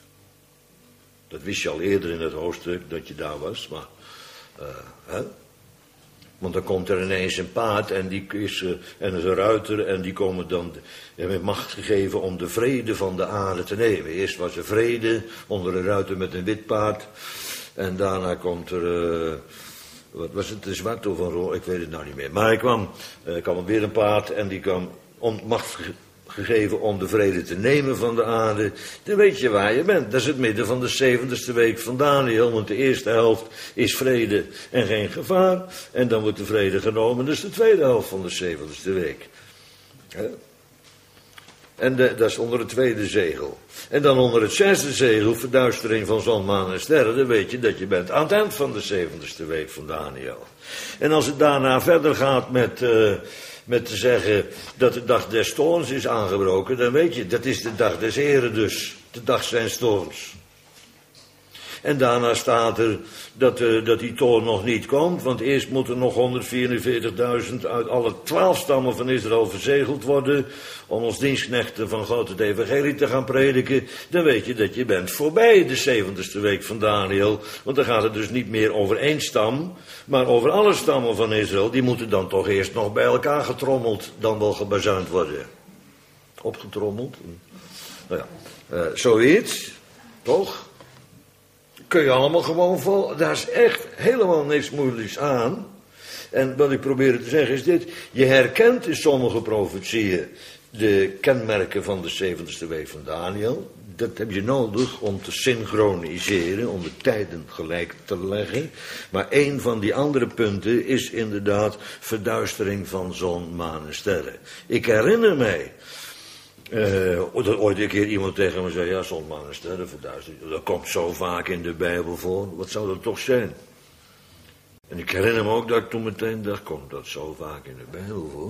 Dat wist je al eerder in het hoofdstuk dat je daar was, maar... Uh, hè? Want dan komt er ineens een paard en, die is, uh, en een ruiter en die komen dan met macht gegeven om de vrede van de aarde te nemen. Eerst was er vrede onder een ruiter met een wit paard en daarna komt er, uh, wat was het, een zwart of een rood, ik weet het nou niet meer. Maar er kwam, uh, kwam weer een paard en die kwam om macht ge- gegeven om de vrede te nemen van de aarde. Dan weet je waar je bent. Dat is het midden van de zeventigste week van Daniel. Want de eerste helft is vrede en geen gevaar. En dan wordt de vrede genomen. Dus de tweede helft van de zeventigste week. He? En de, dat is onder het tweede zegel. En dan onder het zesde zegel, verduistering van zon, maan en sterren. Dan weet je dat je bent aan het eind van de zeventigste week van Daniel. En als het daarna verder gaat met... Uh, Met te zeggen dat de dag des toorns is aangebroken, dan weet je, dat is de dag des Heren dus. De dag zijn toorns. En daarna staat er dat, uh, dat die toorn nog niet komt, want eerst moeten nog honderdvierenveertigduizend uit alle twaalf stammen van Israël verzegeld worden, om als dienstknechten van God het evangelie te gaan prediken. Dan weet je dat je bent voorbij de zeventigste week van Daniel, want dan gaat het dus niet meer over één stam, maar over alle stammen van Israël. Die moeten dan toch eerst nog bij elkaar getrommeld, dan wel gebazuind worden. Opgetrommeld? Nou ja, uh, zoiets, toch? Kun je allemaal gewoon vol. Daar is echt helemaal niks moeilijks aan. En wat ik probeer te zeggen is dit. Je herkent in sommige profetieën de kenmerken van de zeventigste week van Daniel. Dat heb je nodig om te synchroniseren, om de tijden gelijk te leggen. Maar een van die andere punten is inderdaad verduistering van zon, maan en sterren. Ik herinner mij... Uh, dat ooit een keer iemand tegen me zei, ja, zon, maan en sterren verduisterd. Dat komt zo vaak in de Bijbel voor. Wat zou dat toch zijn? En ik herinner me ook dat ik toen meteen dacht, komt dat zo vaak in de Bijbel voor?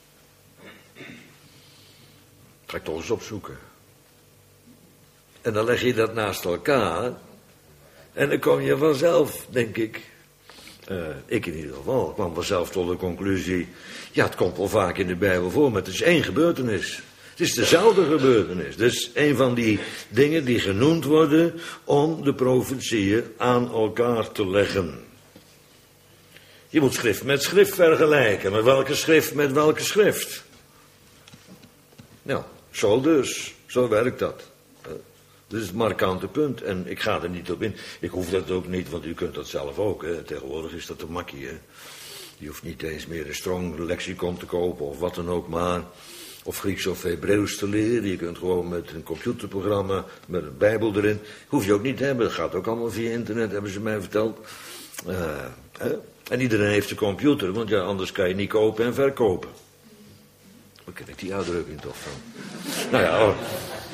Ga ik toch eens opzoeken. En dan leg je dat naast elkaar. En dan kom je vanzelf, denk ik. Uh, ik in ieder geval, kwam vanzelf tot de conclusie. Ja, het komt wel vaak in de Bijbel voor, maar het is één gebeurtenis. Het is dezelfde gebeurtenis. Dus een van die dingen die genoemd worden om de profetieën aan elkaar te leggen. Je moet schrift met schrift vergelijken. Maar welke schrift met welke schrift? Nou, zo dus. Zo werkt dat. Dat is het markante punt. En ik ga er niet op in. Ik hoef dat ook niet, want u kunt dat zelf ook. Hè. Tegenwoordig is dat te makkie. Hè. Je hoeft niet eens meer een strong lexicon te kopen of wat dan ook maar... Of Grieks of Hebreeuws te leren. Je kunt gewoon met een computerprogramma, met een Bijbel erin. Hoef je ook niet te hebben. Dat gaat ook allemaal via internet, hebben ze mij verteld. Uh, hè? En iedereen heeft een computer, want ja, anders kan je niet kopen en verkopen. Waar ken ik die uitdrukking toch van? Nou ja, oh.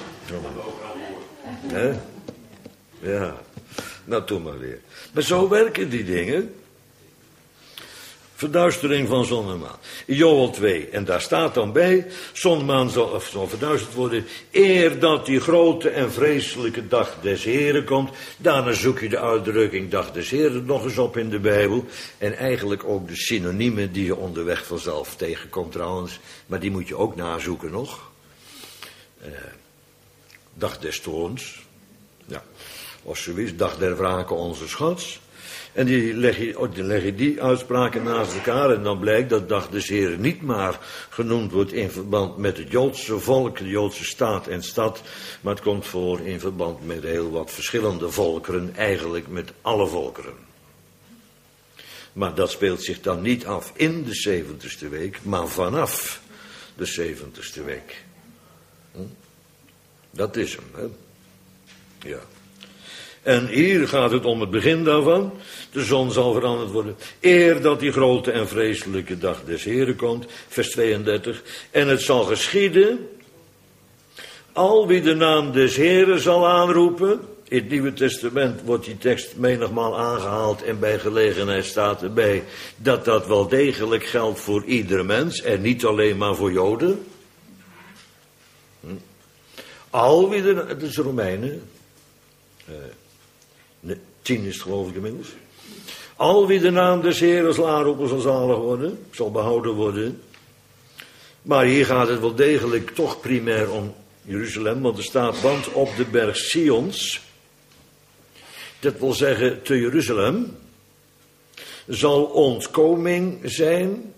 Hè? Ja, nou toen maar weer. Maar zo werken die dingen. Verduistering van zon en maan. In Joël twee. En daar staat dan bij. Zon en maan zal, of zal verduisterd worden. Eer dat die grote en vreselijke dag des Heren komt. Daarna zoek je de uitdrukking dag des Heren nog eens op in de Bijbel. En eigenlijk ook de synoniemen die je onderweg vanzelf tegenkomt trouwens. Maar die moet je ook nazoeken nog. Uh, dag des toorns. Ja. Of zoiets. Dag der wraken onze schats. En die leg, je, die leg je die uitspraken naast elkaar en dan blijkt dat dag des Heren niet maar genoemd wordt in verband met het Joodse volk, de Joodse staat en stad, maar het komt voor in verband met heel wat verschillende volkeren, eigenlijk met alle volkeren. Maar dat speelt zich dan niet af in de zeventigste week, maar vanaf de zeventigste week. Hm? Dat is hem, hè? Ja. En hier gaat het om het begin daarvan. De zon zal veranderd worden. Eer dat die grote en vreselijke dag des Heren komt. Vers tweeëndertig. En het zal geschieden. Al wie de naam des Heren zal aanroepen. In het Nieuwe Testament wordt die tekst menigmaal aangehaald. En bij gelegenheid staat erbij dat dat wel degelijk geldt voor iedere mens. En niet alleen maar voor Joden. Hm. Al wie de... Het is Romeinen. Uh, nee, tien is het geloof ik inmiddels. Al wie de naam des Heeren zal aanroepen zal zalig worden. Zal behouden worden. Maar hier gaat het wel degelijk toch primair om Jeruzalem. Want er staat, want op de berg Sions. Dat wil zeggen te Jeruzalem. Zal ontkoming zijn.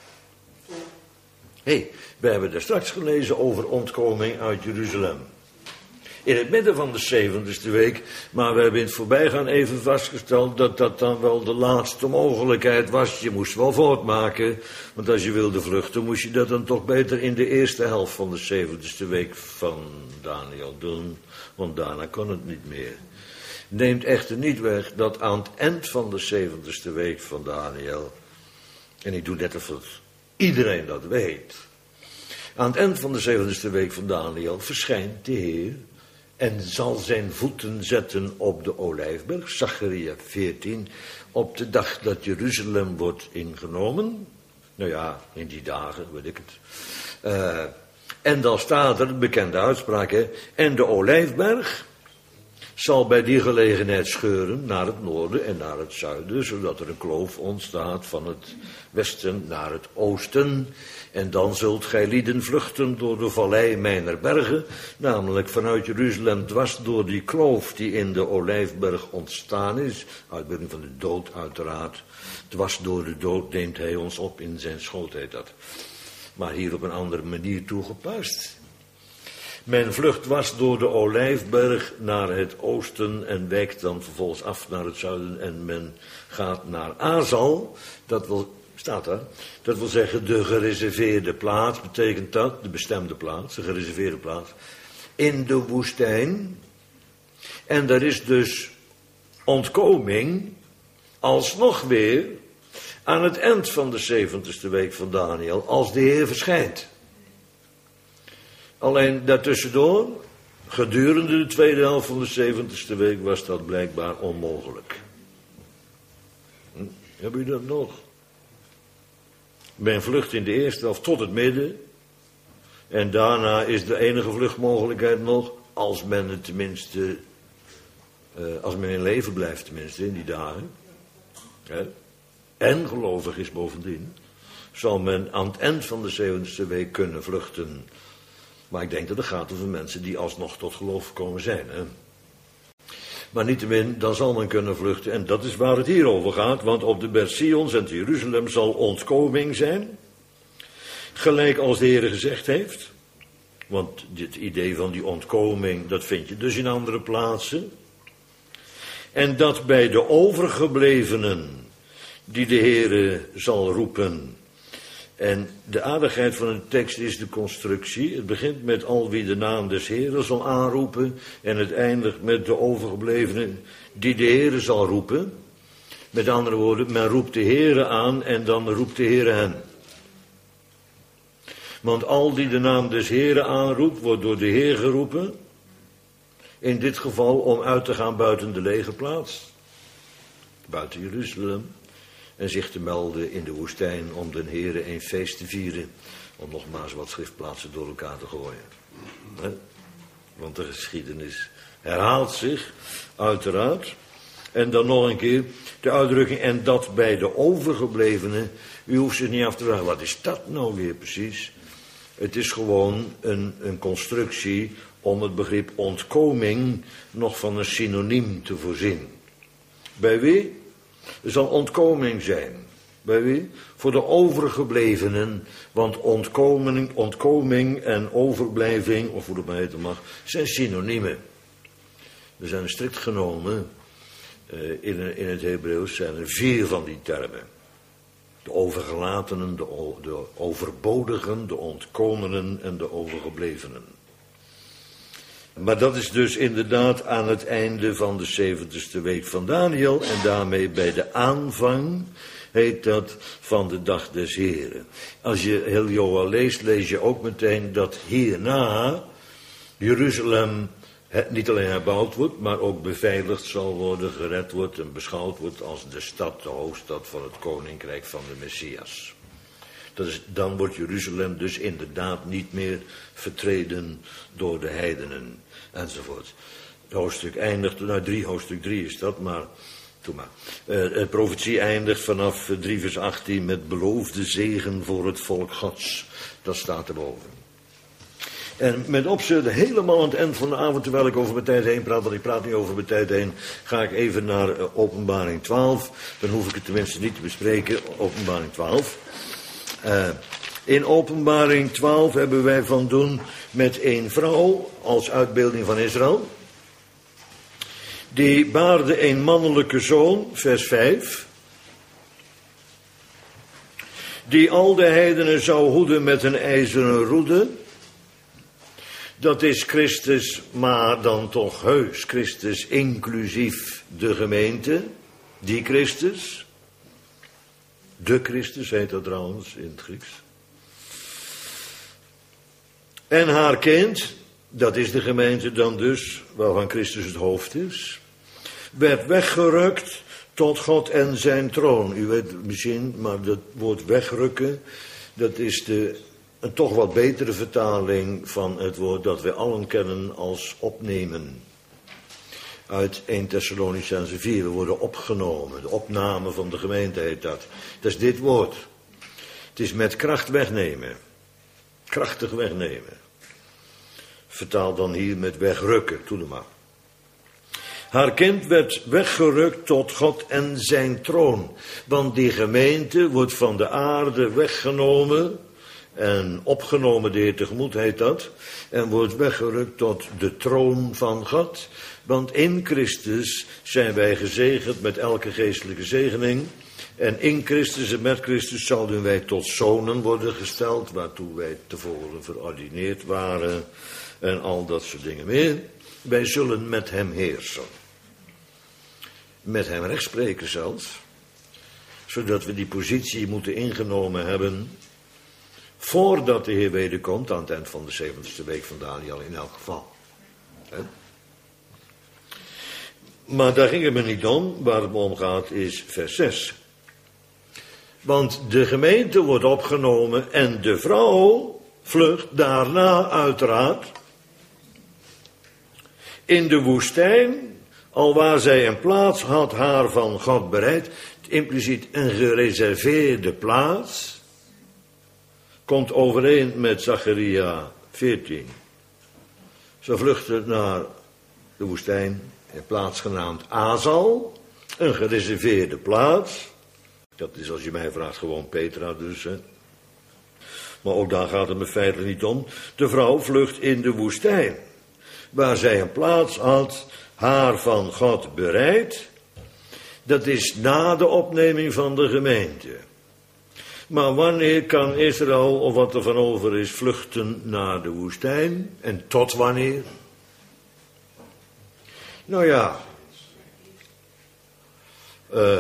Hé, hey, we hebben daar straks gelezen over ontkoming uit Jeruzalem. In het midden van de zeventigste week, maar we hebben in het voorbijgaan even vastgesteld dat dat dan wel de laatste mogelijkheid was. Je moest wel voortmaken, want als je wilde vluchten moest je dat dan toch beter in de eerste helft van de zeventigste week van Daniel doen, want daarna kon het niet meer. Neemt echter niet weg dat aan het eind van de zeventigste week van Daniel, en ik doe net of iedereen dat weet, aan het eind van de zeventigste week van Daniel verschijnt de Heer en zal zijn voeten zetten op de Olijfberg, Zacharia veertien, op de dag dat Jeruzalem wordt ingenomen. Nou ja, in die dagen, weet ik het. Uh, en dan staat er, bekende uitspraak, hè, en de Olijfberg zal bij die gelegenheid scheuren naar het noorden en naar het zuiden, zodat er een kloof ontstaat van het westen naar het oosten. En dan zult gij lieden vluchten door de vallei mijner bergen, namelijk vanuit Jeruzalem dwars door die kloof die in de Olijfberg ontstaan is, uitbeelding van de dood uiteraard, dwars door de dood neemt hij ons op in zijn schoot, heet dat. Maar hier op een andere manier toegepast. Men vlucht was door de Olijfberg naar het oosten en wijkt dan vervolgens af naar het zuiden en men gaat naar Azal, dat wil, staat daar, dat wil zeggen de gereserveerde plaats, betekent dat, de bestemde plaats, de gereserveerde plaats, in de woestijn. En er is dus ontkoming alsnog weer aan het eind van de zeventigste week van Daniel, als de Heer verschijnt. Alleen daartussendoor, gedurende de tweede helft van de zeventigste week, was dat blijkbaar onmogelijk. Hm? Hebben jullie dat nog? Men vlucht in de eerste helft tot het midden. En daarna is de enige vluchtmogelijkheid nog, als men het tenminste, uh, als men in leven blijft tenminste in die dagen. Hè? En gelovig is bovendien, zal men aan het eind van de zeventigste week kunnen vluchten. Maar ik denk dat het gaat over mensen die alsnog tot geloof gekomen zijn. Hè? Maar niettemin, dan zal men kunnen vluchten. En dat is waar het hier over gaat. Want op de berg Sions en te Jeruzalem zal ontkoming zijn. Gelijk als de Heer gezegd heeft. Want dit idee van die ontkoming, dat vind je dus in andere plaatsen. En dat bij de overgeblevenen, die de Heer zal roepen. En de aardigheid van de tekst is de constructie. Het begint met al wie de naam des Heeren zal aanroepen. En het eindigt met de overgeblevenen die de Heere zal roepen. Met andere woorden, men roept de Heere aan en dan roept de Heere hen. Want al die de naam des Heeren aanroept, wordt door de Heer geroepen. In dit geval om uit te gaan buiten de legerplaats. Buiten Jeruzalem. En zich te melden in de woestijn om den Heere een feest te vieren. Om nogmaals wat schriftplaatsen door elkaar te gooien. He? Want de geschiedenis herhaalt zich, uiteraard. En dan nog een keer de uitdrukking, en dat bij de overgeblevenen. U hoeft zich niet af te vragen, wat is dat nou weer precies? Het is gewoon een, een constructie om het begrip ontkoming nog van een synoniem te voorzien. Bij wie? Er zal ontkoming zijn. Bij wie? Voor de overgeblevenen. Want ontkoming, ontkoming en overblijving, of hoe dat maar heten mag, zijn synoniemen. Er zijn strikt genomen, uh, in, in het Hebreeuws zijn er vier van die termen. De overgelatenen, de, o, de overbodigen, de ontkomenen en de overgeblevenen. Maar dat is dus inderdaad aan het einde van de zeventigste week van Daniël. En daarmee bij de aanvang heet dat van de dag des Heren. Als je heel Joël leest, lees je ook meteen dat hierna Jeruzalem niet alleen herbouwd wordt, maar ook beveiligd zal worden, gered wordt en beschouwd wordt als de stad, de hoofdstad van het koninkrijk van de Messias. Dat is, dan wordt Jeruzalem dus inderdaad niet meer vertreden door de heidenen, enzovoort. Het hoofdstuk eindigt, nou drie, hoofdstuk drie is dat, maar, doe maar. Uh, de profetie eindigt vanaf drie vers achttien met beloofde zegen voor het volk Gods. Dat staat erboven. En met opzet helemaal aan het eind van de avond, terwijl ik over mijn tijd heen praat, want ik praat niet over mijn tijd heen, ga ik even naar uh, Openbaring twaalf. Dan hoef ik het tenminste niet te bespreken, Openbaring twaalf. Uh, in Openbaring twaalf hebben wij van doen met een vrouw als uitbeelding van Israël. Die baarde een mannelijke zoon, vers vijf. Die al de heidenen zou hoeden met een ijzeren roede. Dat is Christus, maar dan toch heus Christus, inclusief de gemeente. Die Christus. De Christus heet dat trouwens in het Grieks. En haar kind, dat is de gemeente dan dus, waarvan Christus het hoofd is, werd weggerukt tot God en zijn troon. U weet het misschien, maar dat woord wegrukken, dat is de een toch wat betere vertaling van het woord dat we allen kennen als opnemen. Uit eerste Thessalonicenzen vier, we worden opgenomen. De opname van de gemeente heet dat. Dat is dit woord. Het is met kracht wegnemen. Krachtig wegnemen. Vertaal dan hier met wegrukken, doe maar. Haar kind werd weggerukt tot God en zijn troon. Want die gemeente wordt van de aarde weggenomen en opgenomen de Heer tegemoet heet dat. En wordt weggerukt tot de troon van God. Want in Christus zijn wij gezegend met elke geestelijke zegening. En in Christus en met Christus zouden wij tot zonen worden gesteld, waartoe wij tevoren verordineerd waren. En al dat soort dingen meer. Wij zullen met hem heersen. Met hem rechtspreken zelfs. Zodat we die positie moeten ingenomen hebben voordat de Heer wederkomt, aan het eind van de zeventigste week van Daniël in elk geval. He? Maar daar ging het me niet om. Waar het me om gaat is vers zes. Want de gemeente wordt opgenomen en de vrouw vlucht daarna uiteraard in de woestijn, alwaar zij een plaats had haar van God bereid, impliciet een gereserveerde plaats, komt overeen met Zacharia veertien. Ze vluchtte naar de woestijn, een plaats genaamd Azal, een gereserveerde plaats. Dat is, als je mij vraagt, gewoon Petra dus. Hè. Maar ook daar gaat het me feitelijk niet om. De vrouw vlucht in de woestijn, waar zij een plaats had, haar van God bereid. Dat is na de opneming van de gemeente. Maar wanneer kan Israël, of wat er van over is, vluchten naar de woestijn? En tot wanneer? Nou ja. Uh,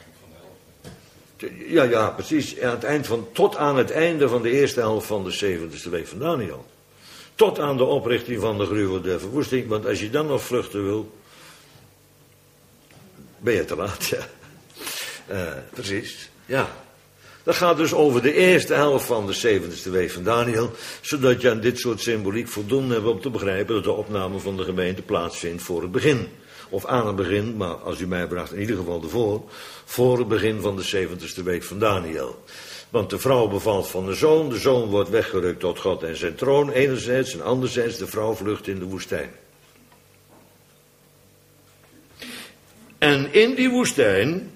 ja, ja, precies. Aan het eind van, tot aan het einde van de eerste helft van de zeventigste week van Daniël. Tot aan de oprichting van de gruwel der verwoesting. Want als je dan nog vluchten wil, ben je te laat, ja. Uh, precies, ja. Dat gaat dus over de eerste helft van de zeventigste week van Daniël, zodat je aan dit soort symboliek voldoende hebt om te begrijpen dat de opname van de gemeente plaatsvindt voor het begin. Of aan het begin, maar als u mij vraagt in ieder geval ervoor, voor het begin van de zeventigste week van Daniël. Want de vrouw bevalt van de zoon, de zoon wordt weggerukt tot God en zijn troon enerzijds, en anderzijds de vrouw vlucht in de woestijn. En in die woestijn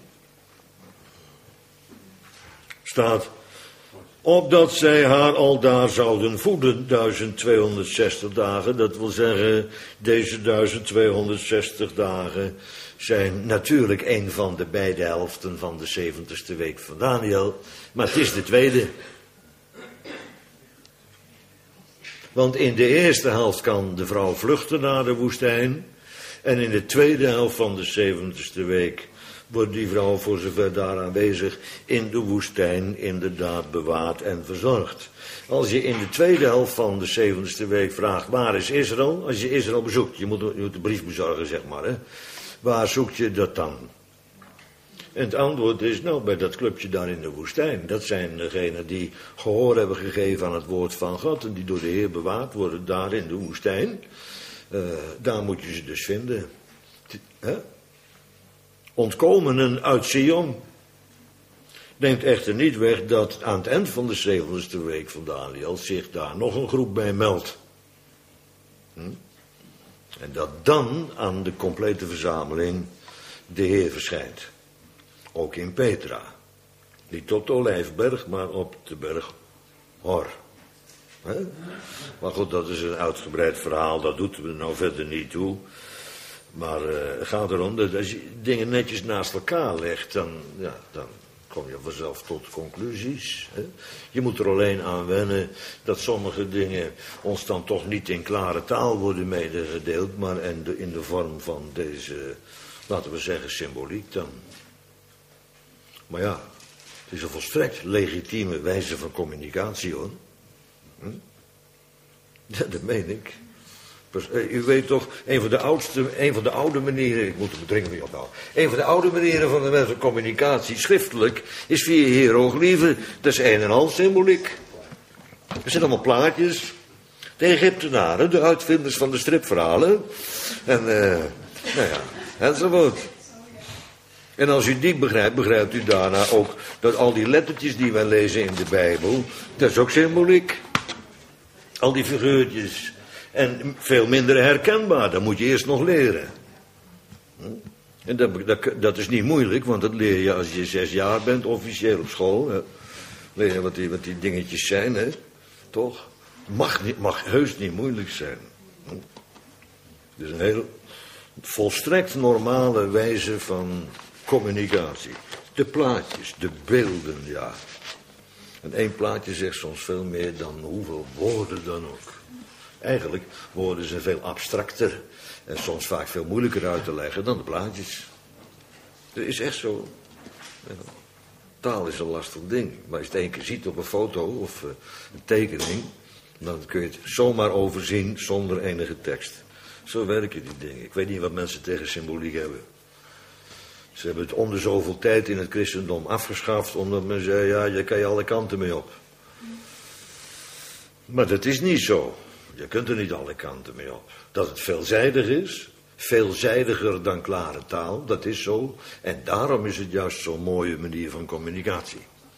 staat, opdat zij haar aldaar zouden voeden, duizend tweehonderdzestig dagen. Dat wil zeggen, deze duizend tweehonderdzestig dagen zijn natuurlijk een van de beide helften van de zeventigste week van Daniël. Maar het is de tweede. Want in de eerste helft kan de vrouw vluchten naar de woestijn. En in de tweede helft van de zeventigste week wordt die vrouw, voor zover daar aanwezig, in de woestijn inderdaad bewaard en verzorgd. Als je in de tweede helft van de zeventigste week vraagt, waar is Israël? Als je Israël bezoekt, je moet, je moet de brief bezorgen, zeg maar, hè. Waar zoek je dat dan? En het antwoord is, nou, bij dat clubje daar in de woestijn. Dat zijn degenen die gehoor hebben gegeven aan het woord van God en die door de Heer bewaard worden daar in de woestijn. Uh, daar moet je ze dus vinden. Hè? Ontkomenen uit Sion. Neemt echter niet weg dat aan het eind van de zeventigste week van Daniel zich daar nog een groep bij meldt. Hm? En dat dan aan de complete verzameling de Heer verschijnt. Ook in Petra. Niet op de Olijfberg, maar op de berg Hor. He? Maar goed, dat is een uitgebreid verhaal, dat doet er nou verder niet toe. Maar uh, het gaat erom dat als je dingen netjes naast elkaar legt, dan, ja, dan kom je vanzelf tot conclusies. Hè? Je moet er alleen aan wennen dat sommige dingen ons dan toch niet in klare taal worden medegedeeld, maar in de, in de vorm van deze, laten we zeggen, symboliek dan. Maar ja, het is een volstrekt legitieme wijze van communicatie, hoor. Hm? Ja, dat meen ik. U weet toch, een van de oudste, een van de oude manieren, ik moet er dringend mee ophouden. Een van de oude manieren van de menselijke communicatie, schriftelijk, is via hieroglyphen. Dat is een en al symboliek. Er zijn allemaal plaatjes. De Egyptenaren, de uitvinders van de stripverhalen. En, eh, nou ja, enzovoort. En als u die begrijpt, begrijpt u daarna ook dat al die lettertjes die wij lezen in de Bijbel, dat is ook symboliek. Al die figuurtjes. En veel minder herkenbaar, dat moet je eerst nog leren. En dat, dat, dat is niet moeilijk, want dat leer je als je zes jaar bent, officieel op school. Hè. Leer je wat die, wat die dingetjes zijn, hè? Toch? Mag, niet, mag heus niet moeilijk zijn. Het is een heel volstrekt normale wijze van communicatie. De plaatjes, de beelden, ja. En één plaatje zegt soms veel meer dan hoeveel woorden dan ook. Eigenlijk woorden zijn veel abstracter en soms vaak veel moeilijker uit te leggen dan de plaatjes. Dat is echt zo. Ja. Taal is een lastig ding, maar als je het één keer ziet op een foto of uh, een tekening, dan kun je het zomaar overzien zonder enige tekst. Zo werken die dingen. Ik weet niet wat mensen tegen symboliek hebben. Ze hebben het om de zoveel tijd in het christendom afgeschaft, omdat men zei, ja, je kan je alle kanten mee op. Maar dat is niet zo. Je kunt er niet alle kanten mee op. Dat het veelzijdig is, veelzijdiger dan klare taal, dat is zo. En daarom is het juist zo'n mooie manier van communicatie.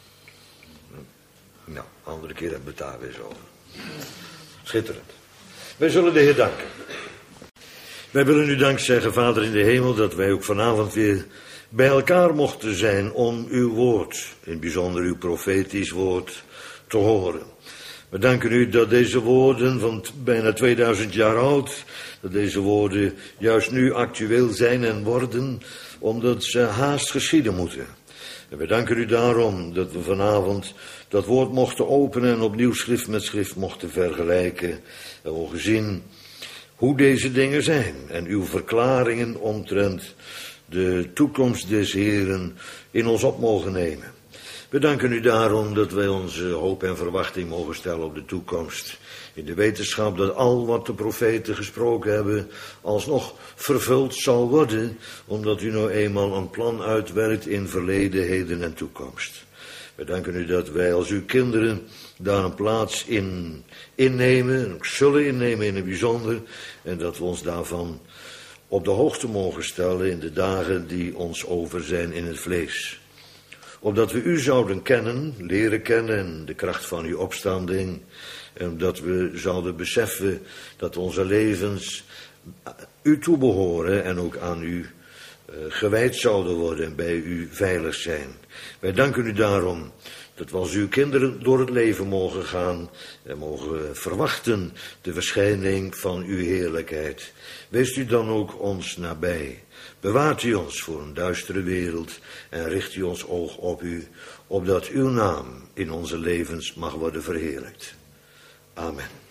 Nou, andere keer hebben we het daar weer zo over. Schitterend. Wij zullen de Heer danken. Wij willen u dank zeggen, Vader in de hemel, dat wij ook vanavond weer bij elkaar mochten zijn om uw woord, in het bijzonder uw profetisch woord, te horen. We danken u dat deze woorden van bijna tweeduizend jaar oud, dat deze woorden juist nu actueel zijn en worden, omdat ze haast geschieden moeten. En we danken u daarom dat we vanavond dat woord mochten openen en opnieuw schrift met schrift mochten vergelijken. En ongezien hoe deze dingen zijn en uw verklaringen omtrent de toekomst des Heren in ons op mogen nemen. We danken u daarom dat wij onze hoop en verwachting mogen stellen op de toekomst. In de wetenschap dat al wat de profeten gesproken hebben alsnog vervuld zal worden, omdat u nou eenmaal een plan uitwerkt in verleden, heden en toekomst. We danken u dat wij als uw kinderen daar een plaats in innemen, en ook zullen innemen in het bijzonder, en dat we ons daarvan op de hoogte mogen stellen in de dagen die ons over zijn in het vlees. Opdat we u zouden kennen, leren kennen en de kracht van uw opstanding. En omdat we zouden beseffen dat onze levens u toebehoren en ook aan u uh, gewijd zouden worden en bij u veilig zijn. Wij danken u daarom dat we als uw kinderen door het leven mogen gaan en mogen verwachten de verschijning van uw heerlijkheid. Wees u dan ook ons nabij. Bewaart u ons voor een duistere wereld en richt u ons oog op u, opdat uw naam in onze levens mag worden verheerlijkt. Amen.